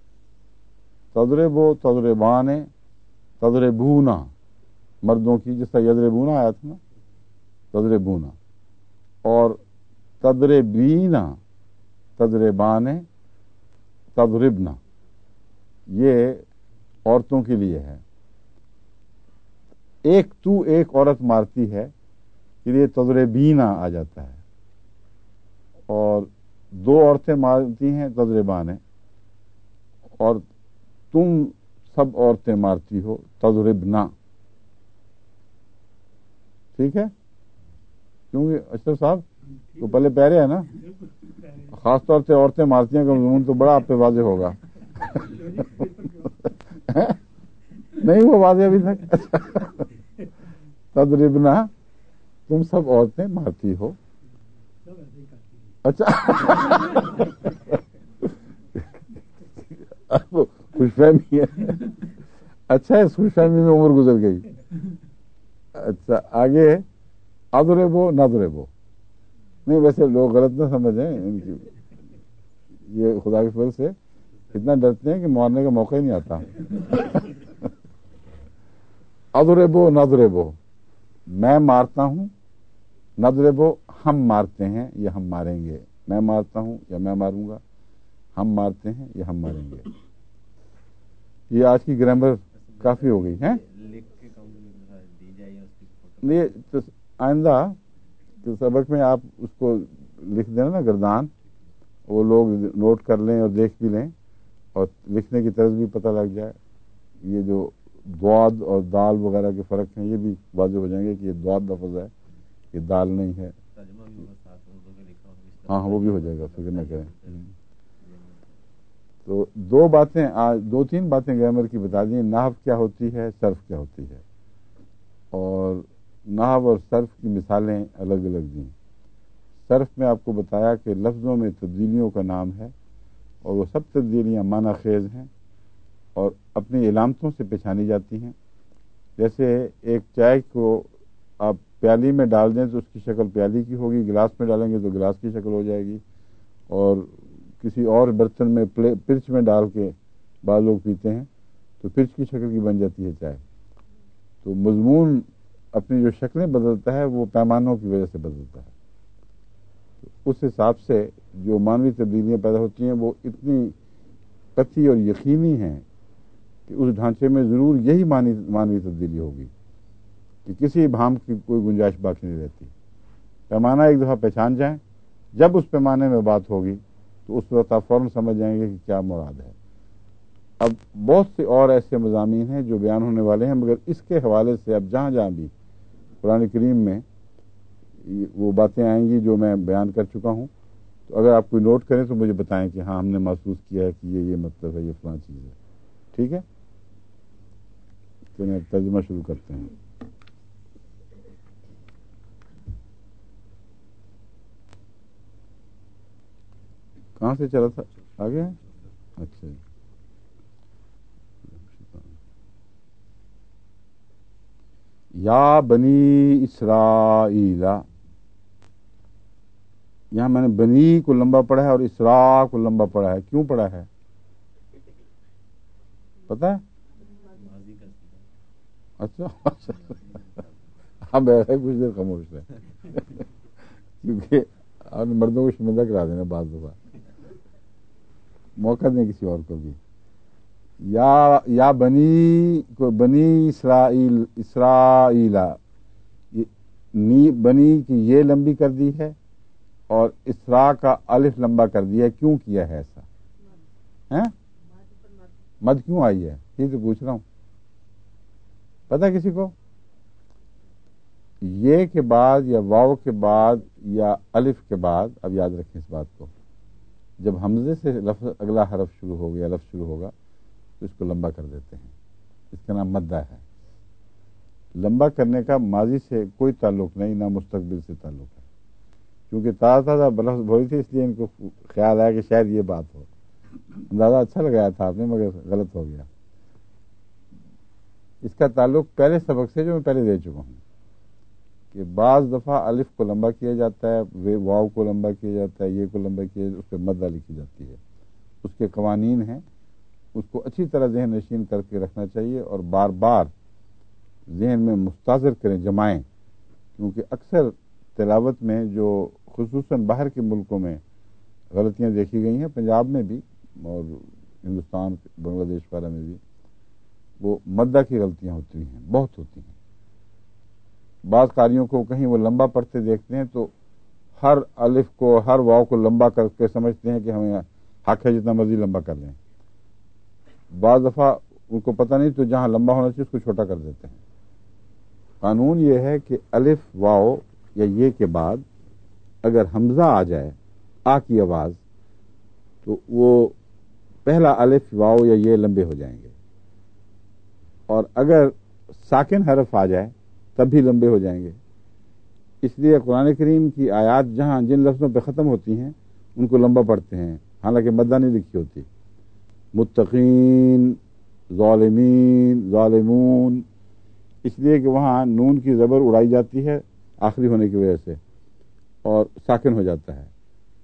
تضربو تضربان تضربونا مردوں کی، جس طرح یضربونا آیا تھا نا، تضربونا. اور تضربینا تضربان تضربنا یہ عورتوں کے لیے ہے. ایک عورت مارتی ہے کے لیے تضربینا آ جاتا ہے، اور دو عورتیں مارتی ہیں تضربان، اور تم سب عورتیں مارتی ہو تضربنا. ٹھیک ہے. کیونکہ اشرف صاحب تو پہلے پیرے ہے نا، خاص طور سے عورتیں مارتی ہیں کا مضمون تو بڑا آپ پہ واضح ہوگا. نہیں وہ واضح ابھی تک. تضربنا تم سب عورتیں مارتی ہو. اچھا خوش فہمی ہے. اچھا اس خوش فہمی میں عمر گزر گئی. اچھا آگے اضربو نضربو نہیں، ویسے لوگ غلط نہ سمجھیں ان کی، یہ خدا کے فضل سے اتنا ڈرتے ہیں کہ مارنے کا موقع ہی نہیں آتا. اضربو نضربو، میں مارتا ہوں، نضربو ہم مارتے ہیں یا ہم ماریں گے، میں مارتا ہوں یا میں ماروں گا، ہم مارتے ہیں یا ہم ماریں گے. یہ آج کی گرامر کافی ہو گئی ہے. یہ آئندہ سبق میں آپ اس کو لکھ دینا نا گردان، وہ لوگ نوٹ کر لیں اور دیکھ بھی لیں، اور لکھنے کی طرز بھی پتہ لگ جائے. یہ جو دواد اور دال وغیرہ کے فرق ہیں یہ بھی واضح ہو جائیں گے کہ یہ دواد لفظ ہے، یہ دال نہیں ہے. ہاں وہ بھی ہو جائے گا، فکر نہ کریں. تو دو تین باتیں گرامر کی بتا دیں. نحو کیا ہوتی ہے، صرف کیا ہوتی ہے، اور نحو اور صرف کی مثالیں الگ الگ دیں. صرف میں آپ کو بتایا کہ لفظوں میں تبدیلیوں کا نام ہے، اور وہ سب تبدیلیاں معنی خیز ہیں اور اپنی علامتوں سے پہچانی جاتی ہیں. جیسے ایک چائے کو آپ پیالی میں ڈال دیں تو اس کی شکل پیالی کی ہوگی، گلاس میں ڈالیں گے تو گلاس کی شکل ہو جائے گی، اور کسی اور برتن میں پرچ میں ڈال کے بعض لوگ پیتے ہیں تو پرچ کی شکل کی بن جاتی ہے چائے. تو مضمون اپنی جو شکلیں بدلتا ہے وہ پیمانوں کی وجہ سے بدلتا ہے. اس حساب سے جو معنوی تبدیلیاں پیدا ہوتی ہیں وہ اتنی قطعی اور یقینی ہیں کہ اس ڈھانچے میں ضرور یہی معنوی تبدیلی ہوگی کہ کسی ابہام کی کوئی گنجائش باقی نہیں رہتی. پیمانہ ایک دفعہ پہچان جائیں، جب اس پیمانے میں بات ہوگی تو اس وقت آپ فوراً سمجھ جائیں گے کہ کیا مراد ہے. اب بہت سے اور ایسے مضامین ہیں جو بیان ہونے والے ہیں، مگر اس کے حوالے سے اب جہاں جہاں بھی قرآن کریم میں وہ باتیں آئیں گی جو میں بیان کر چکا ہوں، تو اگر آپ کوئی نوٹ کریں تو مجھے بتائیں کہ ہاں ہم نے محسوس کیا ہے کہ یہ مطلب ہے، یہ فلاں چیز ہے. ٹھیک ہے، تو ترجمہ شروع کرتے ہیں. کہاں سے چلا تھا؟ آگے؟ اچھا، یا بنی اسرائیل، یہاں میں نے بنی کو لمبا پڑھا ہے اور اسراء کو لمبا پڑھا ہے. کیوں پڑھا ہے پتہ ہے؟ اچھا اب ایسا کچھ دیر خاموش رہے کیونکہ آپ نے مردوں کو شرمندہ کرا دینا بعض دفعہ. موقع دیں کسی اور کو بھی. یا بنی اسرائیل، بنی کی یہ لمبی کر دی ہے اور اسراء کا الف لمبا کر دیا ہے. کیوں کیا ہے ایسا؟ مد کیوں آئی ہے یہ تو پوچھ رہا ہوں. پتہ کسی کو؟ یہ کے بعد یا واو کے بعد یا الف کے بعد، اب یاد رکھیں اس بات کو، جب حمزے سے لفظ اگلا حرف شروع ہو گیا، لفظ شروع ہوگا تو اس کو لمبا کر دیتے ہیں. اس کا نام مدہ ہے. لمبا کرنے کا ماضی سے کوئی تعلق نہیں، نہ مستقبل سے تعلق ہے، کیونکہ تازہ لفظ بولی تھی اس لیے ان کو خیال آیا کہ شاید یہ بات ہو. اندازہ اچھا لگایا تھا آپ نے مگر غلط ہو گیا. اس کا تعلق پہلے سبق سے جو میں پہلے دے چکا ہوں کہ بعض دفعہ الف کو لمبا کیا جاتا ہے، واو کو لمبا کیا جاتا ہے، یہ کو لمبا کیا جاتا ہے، اس پہ مدہ لکھی جاتی ہے. اس کے قوانین ہیں، اس کو اچھی طرح ذہن نشین کر کے رکھنا چاہیے اور بار بار ذہن میں مستحضر کریں، جمائیں، کیونکہ اکثر تلاوت میں جو خصوصاً باہر کے ملکوں میں غلطیاں دیکھی گئی ہیں، پنجاب میں بھی اور ہندوستان بنگلہ دیش وغیرہ میں بھی، وہ مدہ کی غلطیاں ہوتی ہیں، بہت ہوتی ہیں. بعض قاریوں کو کہیں وہ لمبا پڑھتے دیکھتے ہیں تو ہر الف کو، ہر واو کو لمبا کر کے سمجھتے ہیں کہ ہمیں حق ہے جتنا مرضی لمبا کر لیں. بعض دفعہ ان کو پتہ نہیں تو جہاں لمبا ہونا چاہیے اس کو چھوٹا کر دیتے ہیں. قانون یہ ہے کہ الف واو یا یہ کے بعد اگر حمزہ آ جائے، آ کی آواز، تو وہ پہلا الف واو یا یہ لمبے ہو جائیں گے، اور اگر ساکن حرف آ جائے تب بھی لمبے ہو جائیں گے. اس لیے قرآن کریم کی آیات جہاں جن لفظوں پہ ختم ہوتی ہیں ان کو لمبا پڑھتے ہیں، حالانکہ مدہ نہیں لکھی ہوتی. متقین، ظالمین، ظالمون، اس لیے کہ وہاں نون کی زبر اڑائی جاتی ہے، آخری ہونے کی وجہ سے، اور ساکن ہو جاتا ہے.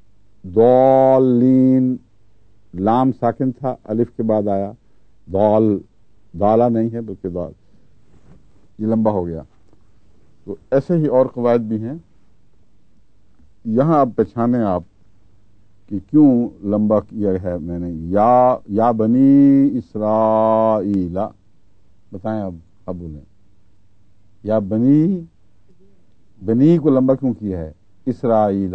ضالین، لام ساکن تھا، الف کے بعد آیا ضال، دالا نہیں ہے بلکہ ضال، یہ لمبا ہو گیا. تو ایسے ہی اور قواعد بھی ہیں. یہاں آپ پہچانیں آپ کہ کیوں لمبا کیا ہے میں نے. یا بنی اسرائیل، بتائیں اب بولیں. یا بنی کو لمبا کیوں کیا ہے؟ اسرائیل،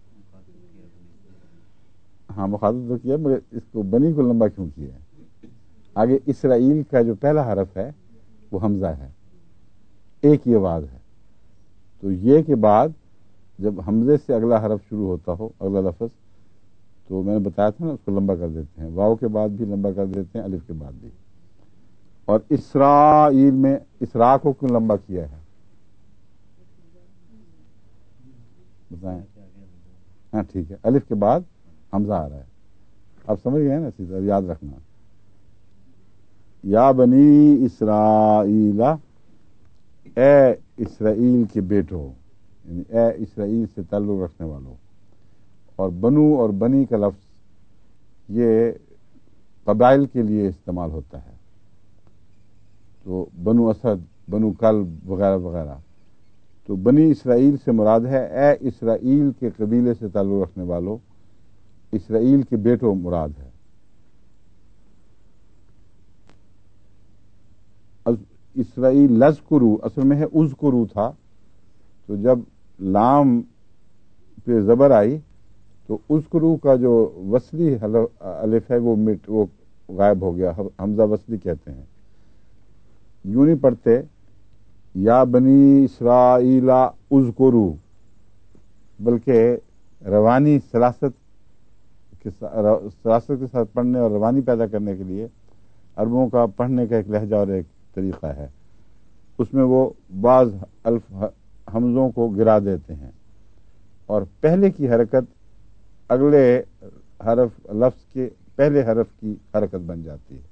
ہاں مخاطب تو کیا، مگر اس کو بنی کو لمبا کیوں کیا ہے؟ آگے اسرائیل کا جو پہلا حرف ہے وہ حمزہ ہے، ایک یہ آواز ہے. تو یہ کے بعد جب حمزے سے اگلا حرف شروع ہوتا ہو، اگلا لفظ، تو میں نے بتایا تھا نا اس کو لمبا کر دیتے ہیں. واو کے بعد بھی لمبا کر دیتے ہیں، الف کے بعد بھی. اور اسرائیل میں اسرا کو کیوں لمبا کیا ہے بتائیں؟ ہاں ٹھیک ہے، الف کے بعد حمزہ آ رہا ہے. آپ سمجھ گئے نا، سیدھا یاد رکھنا. یا بنی اسرائیل، اے اسرائیل کے بیٹو، یعنی اے اسرائیل سے تعلق رکھنے والوں. اور بنو اور بنی کا لفظ یہ قبائل کے لیے استعمال ہوتا ہے. تو بنو اسد، بنو کلب وغیرہ وغیرہ. تو بنی اسرائیل سے مراد ہے اے اسرائیل کے قبیلے سے تعلق رکھنے والوں، اسرائیل کے بیٹوں مراد ہے. اسرائیل لذکرو اصل میں ہے اذکرو تھا. تو جب لام پہ زبر آئی تو اذکرو کا جو وصلی الف ہے وہ غائب ہو گیا، حمزہ وصلی کہتے ہیں. یوں نہیں پڑھتے یا بنی اسرائیل اذکرو، بلکہ روانی سلاست کے ساتھ پڑھنے اور روانی پیدا کرنے کے لیے عربوں کا پڑھنے کا ایک لہجہ اور ایک طریقہ ہے. اس میں وہ بعض حمزوں کو گرا دیتے ہیں اور پہلے کی حرکت اگلے لفظ کے پہلے حرف کی حرکت بن جاتی ہے.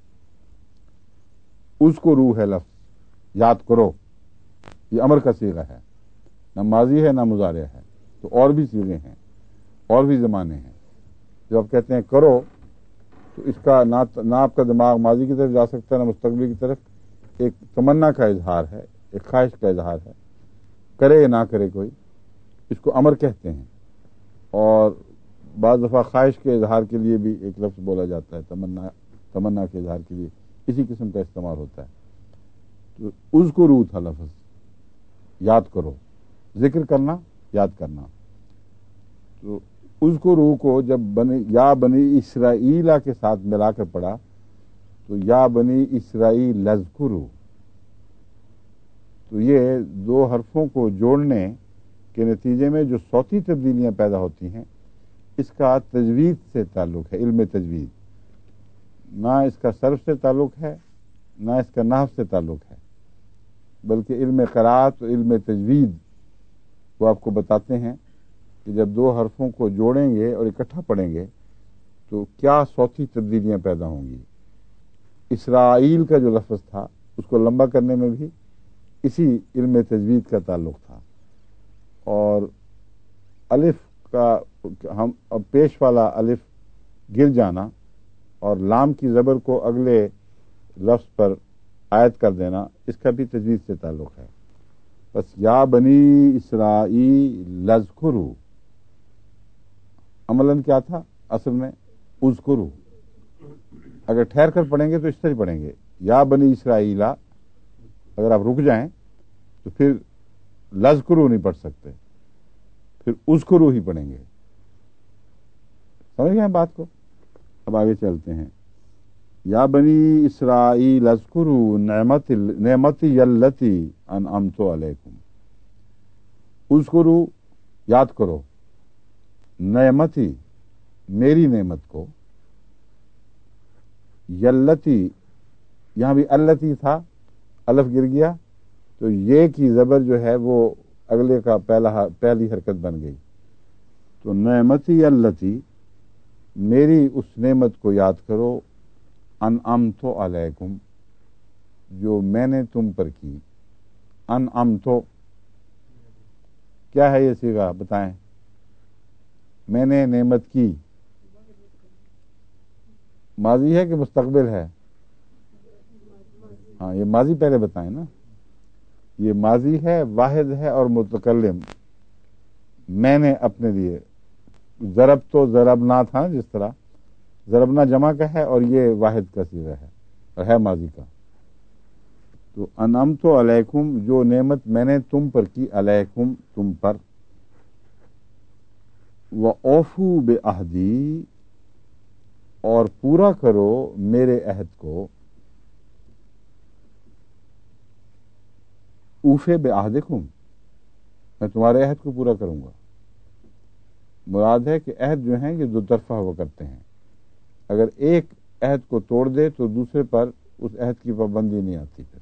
اس کو روح ہے لفظ، یاد کرو، یہ امر کا صیغہ ہے، نہ ماضی ہے نہ مضارع ہے. تو اور بھی صیغے ہیں، اور بھی زمانے ہیں. جب آپ کہتے ہیں کرو تو اس کا نہ آپ کا دماغ ماضی کی طرف جا سکتا ہے نہ مستقبل کی طرف. ایک تمنا کا اظہار ہے، ایک خواہش کا اظہار ہے، کرے یا نہ کرے کوئی، اس کو امر کہتے ہیں. اور بعض دفعہ خواہش کے اظہار کے لیے بھی ایک لفظ بولا جاتا ہے، تمنا کے اظہار کے لیے اسی قسم کا استعمال ہوتا ہے. تو اذکرو تھا لفظ، یاد کرو، ذکر کرنا، یاد کرنا. تو اذکرو کو جب یا بنی اسرائیل کے ساتھ ملا کر پڑھا تو یا بنی اسرائیل لذکرو. تو یہ دو حرفوں کو جوڑنے کے نتیجے میں جو صوتی تبدیلیاں پیدا ہوتی ہیں اس کا تجوید سے تعلق ہے، علم تجوید. نہ اس کا صرف سے تعلق ہے نہ اس کا نحو سے تعلق ہے، بلکہ علم قرات و علم تجوید وہ آپ کو بتاتے ہیں کہ جب دو حرفوں کو جوڑیں گے اور اکٹھا پڑھیں گے تو کیا صوتی تبدیلیاں پیدا ہوں گی. اسرائیل کا جو لفظ تھا اس کو لمبا کرنے میں بھی اسی علم تجوید کا تعلق تھا. اور الف کا ہم پیش والا الف گر جانا اور لام کی زبر کو اگلے لفظ پر عائد کر دینا اس کا بھی تجوید سے تعلق ہے. بس یا بنی اسرائیل لذکرو عملاً کیا تھا اصل میں اذکرو. اگر ٹھہر کر پڑھیں گے تو اس طرح پڑھیں گے یا بنی اسرائیل. اگر آپ رک جائیں تو پھر لذکرو نہیں پڑھ سکتے، پھر اذکرو ہی پڑھیں گے. سمجھ گئے بات کو؟ اب آگے چلتے ہیں. یا بنی اسرائیل اذکروا نعمتی التی انعمت علیکم. اذکروا یاد کرو، نعمتی میری نعمت کو، یلتی یہاں بھی التی تھا، الف گر گیا تو یہ کی زبر جو ہے وہ اگلے کا پہلی حرکت بن گئی. تو نعمتی التی میری اس نعمت کو یاد کرو، انعمت علیکم جو میں نے تم پر کی. انعمت کیا ہے یہ صیغہ بتائیں؟ میں نے نعمت کی، ماضی ہے کہ مستقبل ہے؟ ہاں یہ ماضی پہلے بتائیں نا. یہ ماضی ہے، واحد ہے اور متکلم. میں نے اپنے لیے، ضرب تو ضربنا تھا جس طرح، ضربنا جمع کا ہے اور یہ واحد کا صیغہ ہے اور ہے ماضی کا. تو انعمت علیکم، جو نعمت میں نے تم پر کی، علیکم تم پر، وَأَوْفُوا بِعَہْدِی، اور پورا کرو میرے عہد کو. اوفے بعہدکم، میں تمہارے عہد کو پورا کروں گا. مراد ہے کہ عہد جو ہیں یہ دو طرفہ ہوا کرتے ہیں. اگر ایک عہد کو توڑ دے تو دوسرے پر اس عہد کی پابندی نہیں آتی. پھر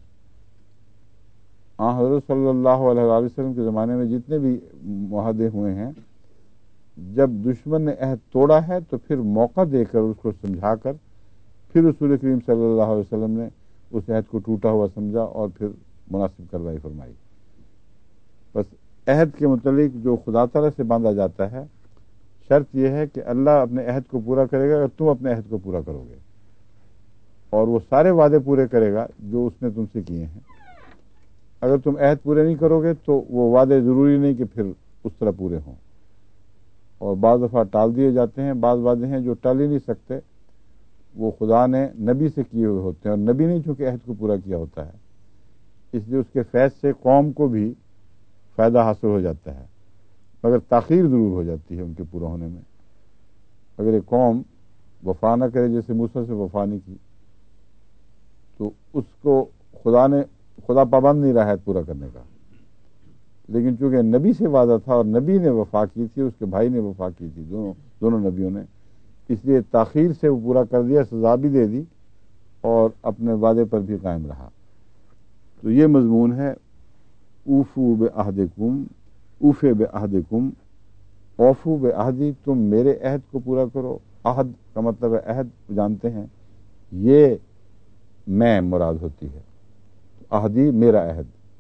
حضرت صلی اللہ علیہ وسلم کے زمانے میں جتنے بھی معاہدے ہوئے ہیں، جب دشمن نے عہد توڑا ہے تو پھر موقع دے کر اس کو سمجھا کر پھر رسول کریم صلی اللہ علیہ وسلم نے اس عہد کو ٹوٹا ہوا سمجھا اور پھر مناسب کارروائی فرمائی. بس عہد کے متعلق جو خدا تعالی سے باندھا جاتا ہے، شرط یہ ہے کہ اللہ اپنے عہد کو پورا کرے گا اگر تم اپنے عہد کو پورا کرو گے، اور وہ سارے وعدے پورے کرے گا جو اس نے تم سے کیے ہیں. اگر تم عہد پورے نہیں کرو گے تو وہ وعدے ضروری نہیں کہ پھر اس طرح پورے ہوں، اور بعض دفعہ ٹال دیے جاتے ہیں. بعض وعدے ہیں جو ٹال ہی نہیں سکتے، وہ خدا نے نبی سے کیے ہوئے ہوتے ہیں، اور نبی نے چونکہ عہد کو پورا کیا ہوتا ہے اس لیے اس کے فیض سے قوم کو بھی فائدہ حاصل ہو جاتا ہے، مگر تاخیر ضرور ہو جاتی ہے ان کے پورا ہونے میں. اگر ایک قوم وفا نہ کرے، جیسے موسیٰ سے وفا نہیں کی، تو اس کو خدا پابند نہیں رہا ہے پورا کرنے کا. لیکن چونکہ نبی سے وعدہ تھا اور نبی نے وفا کی تھی، اس کے بھائی نے وفا کی تھی، دونوں نبیوں نے، اس لیے تاخیر سے وہ پورا کر دیا، سزا بھی دے دی اور اپنے وعدے پر بھی قائم رہا. تو یہ مضمون ہے اوفو بعہدکم، اوفے بعہدکم، اوفو بعہدی، تم میرے عہد کو پورا کرو. عہد کا مطلب ہے عہد، جانتے ہیں یہ میں مراد ہوتی ہے. عہدی میرا عہد،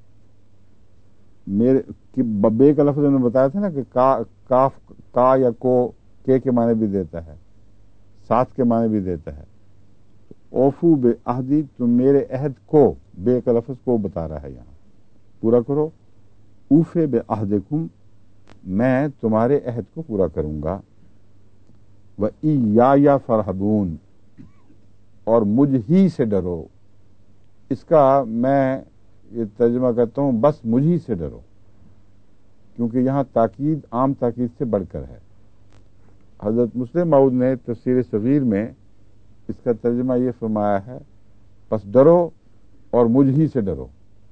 میرے بے کا لفظ نے بتایا تھا نا کہ کا یا کو کے معنی بھی دیتا ہے، ساتھ کے معنی بھی دیتا ہے. اوفو بعہدی، تم میرے عہد کو، بے کا لفظ کو بتا رہا ہے یہاں، پورا کرو. اوفے بعہدکم، میں تمہارے عہد کو پورا کروں گا. وَإِيَّایَ فَارْہَبُونَ، اور مجھ ہی سے ڈرو. اس کا میں یہ ترجمہ کرتا ہوں، بس مجھ ہی سے ڈرو، کیونکہ یہاں تاکید عام تاکید سے بڑھ کر ہے. حضرت مسلم موعود نے تفسیر صغیر میں اس کا ترجمہ یہ فرمایا ہے، بس ڈرو اور مجھ ہی سے ڈرو.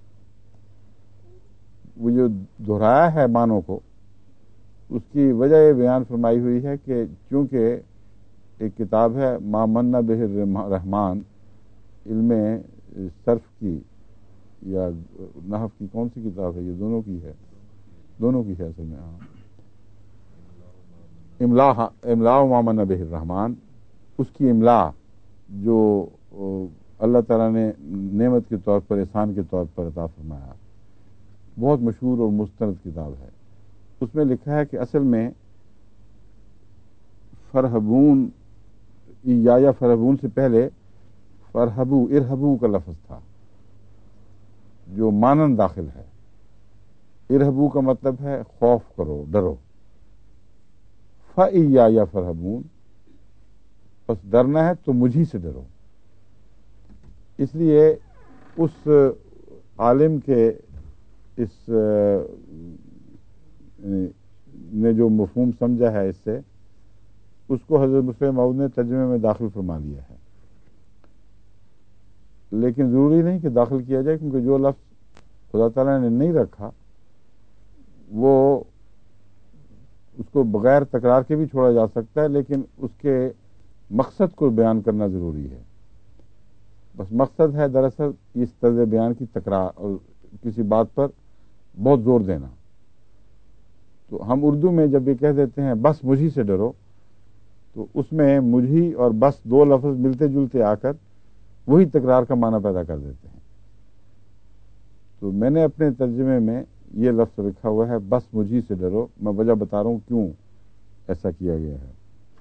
وہ جو دہرایا ہے معنوں کو، اس کی وجہ یہ بیان فرمائی ہوئی ہے کہ چونکہ ایک کتاب ہے ما من بہ الرحمن، علم صرف کی یا نحو کی، کون سی کتاب ہے یہ؟ دونوں کی ہے اصل میں. املا ما من بہ الرحمن، اس کی املا جو اللہ تعالیٰ نے نعمت کے طور پر، احسان کے طور پر عطا فرمایا، بہت مشہور اور مستند کتاب ہے. اس میں لکھا ہے کہ اصل میں فرحبون، یا فرحبون سے پہلے فرحبو، ارحبو کا لفظ تھا جو مانن داخل ہے. ارحبو کا مطلب ہے خوف کرو، ڈرو. فَإِيَّایَ فَارْہَبُونَ، بس ڈرنا ہے تو مجھی سے ڈرو. اس لیے اس عالم کے اس نے جو مفہوم سمجھا ہے اس سے، اس کو حضرت مسلم موعود نے ترجمے میں داخل فرما لیا ہے. لیکن ضروری نہیں کہ داخل کیا جائے، کیونکہ جو لفظ خدا تعالیٰ نے نہیں رکھا وہ اس کو بغیر تکرار کے بھی چھوڑا جا سکتا ہے، لیکن اس کے مقصد کو بیان کرنا ضروری ہے. بس مقصد ہے دراصل اس طرز بیان کی تکرار اور کسی بات پر بہت زور دینا. تو ہم اردو میں جب یہ کہہ دیتے ہیں بس مجھی سے ڈرو، تو اس میں مجھی اور بس دو لفظ ملتے جلتے آ کر وہی تکرار کا معنی پیدا کر دیتے ہیں. تو میں نے اپنے ترجمے میں یہ لفظ لکھا ہوا ہے بس مجھی سے ڈرو. میں وجہ بتا رہا ہوں کیوں ایسا کیا گیا ہے.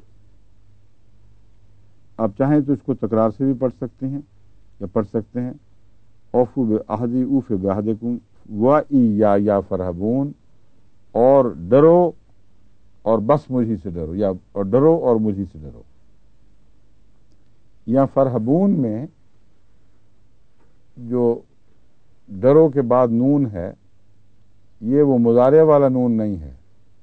آپ چاہیں تو اس کو تکرار سے بھی پڑھ سکتے ہیں یا پڑھ سکتے ہیں اوفو بعہدی اوف بعہدکم وَإِيَّايَ فَارْهَبُونَ، اور ڈرو اور بس مجھی سے ڈرو، یا اور ڈرو اور مجھی سے ڈرو. یا فرحبون میں جو ڈرو کے بعد نون ہے یہ وہ مضارع والا نون نہیں ہے،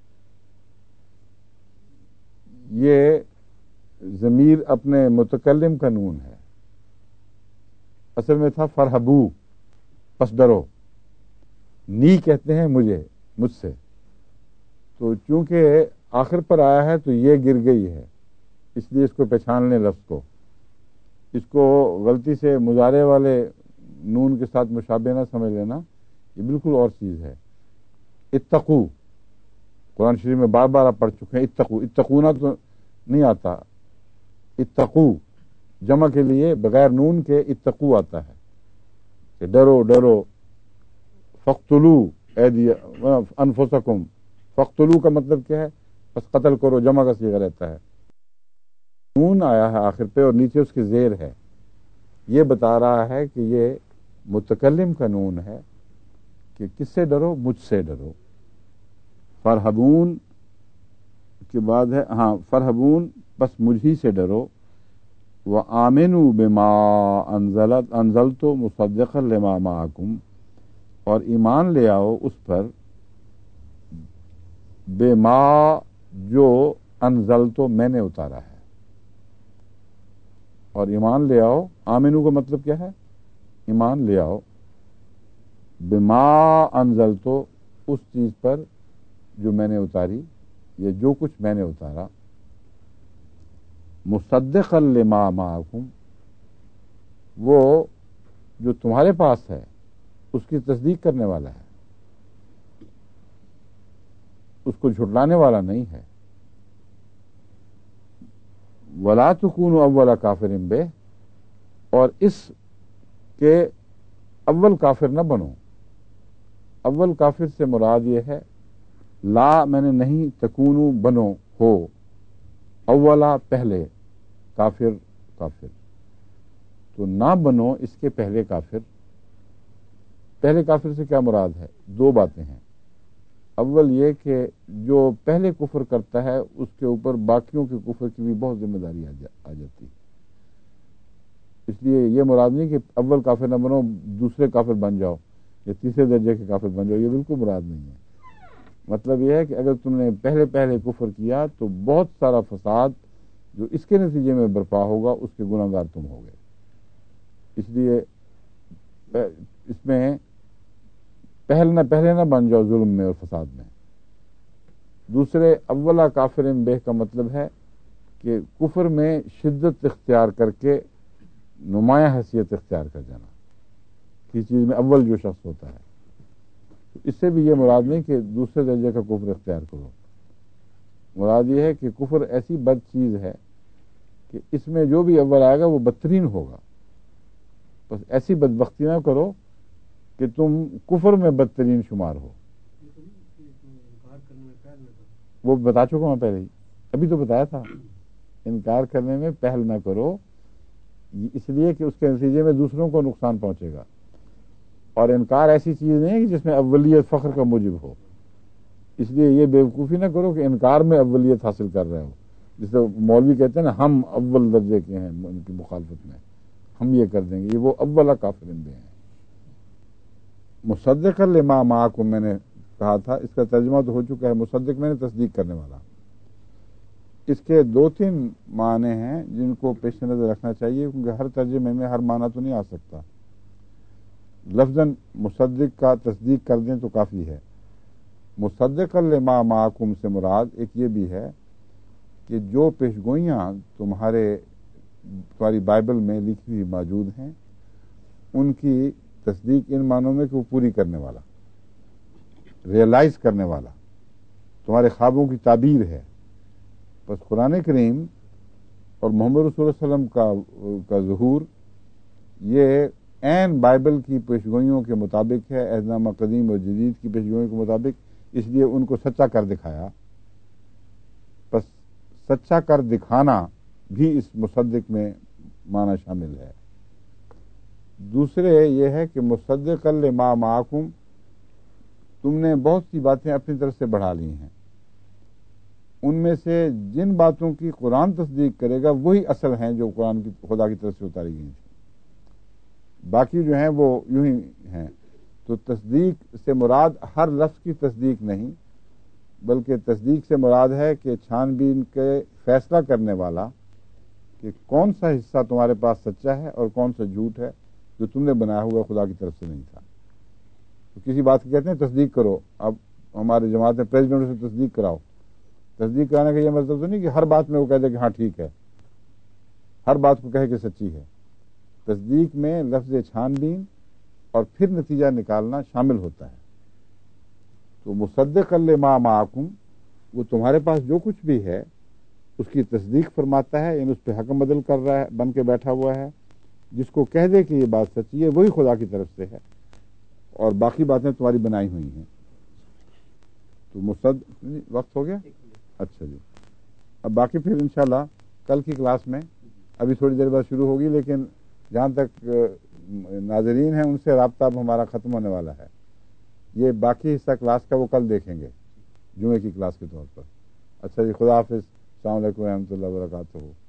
یہ ضمیر اپنے متکلم کا نون ہے. اصل میں تھا فرحبو، پس ڈرو. نی کہتے ہیں مجھ سے، تو چونکہ آخر پر آیا ہے تو یہ گر گئی ہے، اس لیے اس کو پہچان لیں. لفظ کو، اس کو غلطی سے مضارع والے نون کے ساتھ مشابہ نہ سمجھ لینا، یہ بالکل اور چیز ہے. اتقو قرآن شریف میں بار بار آپ پڑھ چکے ہیں. اتقونا تو نہیں آتا، اتقو جمع کے لیے بغیر نون کے اتقو آتا ہے کہ ڈرو ڈرو. فقتلو انفسکم، فقتلو کا مطلب کیا ہے؟ بس قتل کرو، جمع کا صیغہ رہتا ہے. نون آیا ہے آخر پہ اور نیچے اس کی زیر ہے، یہ بتا رہا ہے کہ یہ متکلم کا نون ہے کہ کس سے ڈرو؟ مجھ سے ڈرو. فرحبون کے بعد ہے فرحبون بس مجھی سے ڈرو. وآمنوا بما انزلت مصدقا لما معکم، اور ایمان لے آؤ اس پر بما جو انزلت میں نے اتارا ہے. اور ایمان لے آؤ، آمنو کا مطلب کیا ہے؟ ایمان لے آؤ. بما انزلت، اس چیز پر جو میں نے اتاری، یہ جو کچھ میں نے اتارا. مصدقا لما معکم، وہ جو تمہارے پاس ہے اس کی تصدیق کرنے والا ہے، اس کو جھٹلانے والا نہیں ہے. وَلَا تَكُونُوا أَوَّلَ كَافِرٍ بِهِ، اور اس کے اول کافر نہ بنو. اول کافر سے مراد یہ ہے لا میں نے نہیں، تکونو بنو ہو، اولا پہلے، کافر تو نہ بنو اس کے پہلے کافر. پہلے کافر سے کیا مراد ہے؟ دو باتیں ہیں. اول یہ کہ جو پہلے کفر کرتا ہے اس کے اوپر باقیوں کے کفر کی بھی بہت ذمہ داری آ جاتی. اس لیے یہ مراد نہیں کہ اول کافر نہ بنو دوسرے کافر بن جاؤ یا تیسرے درجے کے کافر بن جاؤ، یہ بالکل مراد نہیں ہے. مطلب یہ ہے کہ اگر تم نے پہلے کفر کیا تو بہت سارا فساد جو اس کے نتیجے میں برپا ہوگا اس کے گناہ گار تم ہوگے. اس لیے اس میں پہلے نہ بن جاؤ ظلم میں اور فساد میں. دوسرے اولا کافر بہ کا مطلب ہے کہ کفر میں شدت اختیار کر کے نمایاں حیثیت اختیار کر جانا. کسی چیز میں اول جو شخص ہوتا ہے، اس سے بھی یہ مراد نہیں کہ دوسرے درجے کا کفر اختیار کرو. مراد یہ ہے کہ کفر ایسی بد چیز ہے کہ اس میں جو بھی اول آئے گا وہ بدترین ہوگا. بس ایسی بدبختی نہ کرو کہ تم کفر میں بدترین شمار ہو. وہ بتا چکا میں پہلے ہی، ابھی تو بتایا تھا. انکار کرنے میں پہل نہ کرو، اس لیے کہ اس کے نتیجے میں دوسروں کو نقصان پہنچے گا. اور انکار ایسی چیز نہیں ہے کہ جس میں اولیت فخر کا موجب ہو. اس لیے یہ بیوقوفی نہ کرو کہ انکار میں اولیت حاصل کر رہے ہو. جسے مولوی کہتے ہیں نا ہم اول درجے کے ہیں ان کی مخالفت میں، ہم یہ کر دیں گے، یہ وہ اولا کافر بے ہیں. مصدق لما معکم میں نے کہا تھا، اس کا ترجمہ تو ہو چکا ہے. مصدق میں نے تصدیق کرنے والا. اس کے دو تین معنی ہیں جن کو پیش نظر رکھنا چاہیے، کیونکہ ہر ترجمے میں ہر معنی تو نہیں آ سکتا. لفظاً مصدق کا تصدیق کر دیں تو کافی ہے. مصدق لما معکم سے مراد ایک یہ بھی ہے کہ جو پیشگوئیاں تمہاری بائبل میں لکھی ہوئی موجود ہیں ان کی تصدیق ان معنوں میں کہ وہ پوری کرنے والا، ریئلائز کرنے والا، تمہارے خوابوں کی تعبیر ہے. بس قرآن کریم اور محمد رسول اللہ علیہ وسلم کا ظہور یہ عین بائبل کی پیشگوئیوں کے مطابق ہے، عہد نامہ قدیم اور جدید کی پیشگوئیوں کے مطابق، اس لیے ان کو سچا کر دکھایا. بس سچا کر دکھانا بھی اس مصدق میں معنی شامل ہے. دوسرے یہ ہے کہ مصدقا لما معکم، تم نے بہت سی باتیں اپنی طرف سے بڑھا لی ہیں، ان میں سے جن باتوں کی قرآن تصدیق کرے گا وہی اصل ہیں جو قرآن کی خدا کی طرف سے اتاری گئی ہیں، باقی جو ہیں وہ یوں ہی ہیں. تو تصدیق سے مراد ہر لفظ کی تصدیق نہیں، بلکہ تصدیق سے مراد ہے کہ چھان بین کے فیصلہ کرنے والا کہ کون سا حصہ تمہارے پاس سچا ہے اور کون سا جھوٹ ہے جو تم نے بنایا ہوا خدا کی طرف سے نہیں تھا. تو کسی بات کی کہتے ہیں تصدیق کرو. اب ہمارے جماعت میں پریزیڈنٹ سے تصدیق کراؤ. تصدیق کرانے کا یہ مطلب تو نہیں کہ ہر بات میں وہ کہہ دے کہ ہاں ٹھیک ہے، ہر بات کو کہے کہ سچی ہے. تصدیق میں لفظ چھان بین اور پھر نتیجہ نکالنا شامل ہوتا ہے. تو مصدق لما معکم، وہ تمہارے پاس جو کچھ بھی ہے اس کی تصدیق فرماتا ہے، یعنی اس پہ حکم بدل کر رہا ہے، بن کے بیٹھا ہوا ہے. جس کو کہہ دے کہ یہ بات سچی ہے وہی خدا کی طرف سے ہے، اور باقی باتیں تمہاری بنائی ہوئی ہیں. تو وقت ہو گیا؟ اچھا جی. اب باقی پھر انشاءاللہ کل کی کلاس میں، ابھی تھوڑی دیر بعد شروع ہوگی، لیکن جہاں تک ناظرین ہیں ان سے رابطہ اب ہمارا ختم ہونے والا ہے. یہ باقی حصہ کلاس کا وہ کل دیکھیں گے جمعے کی کلاس کے طور پر. اچھا جی، خدا حافظ. السلام علیکم ورحمۃ اللہ وبرکاتہ.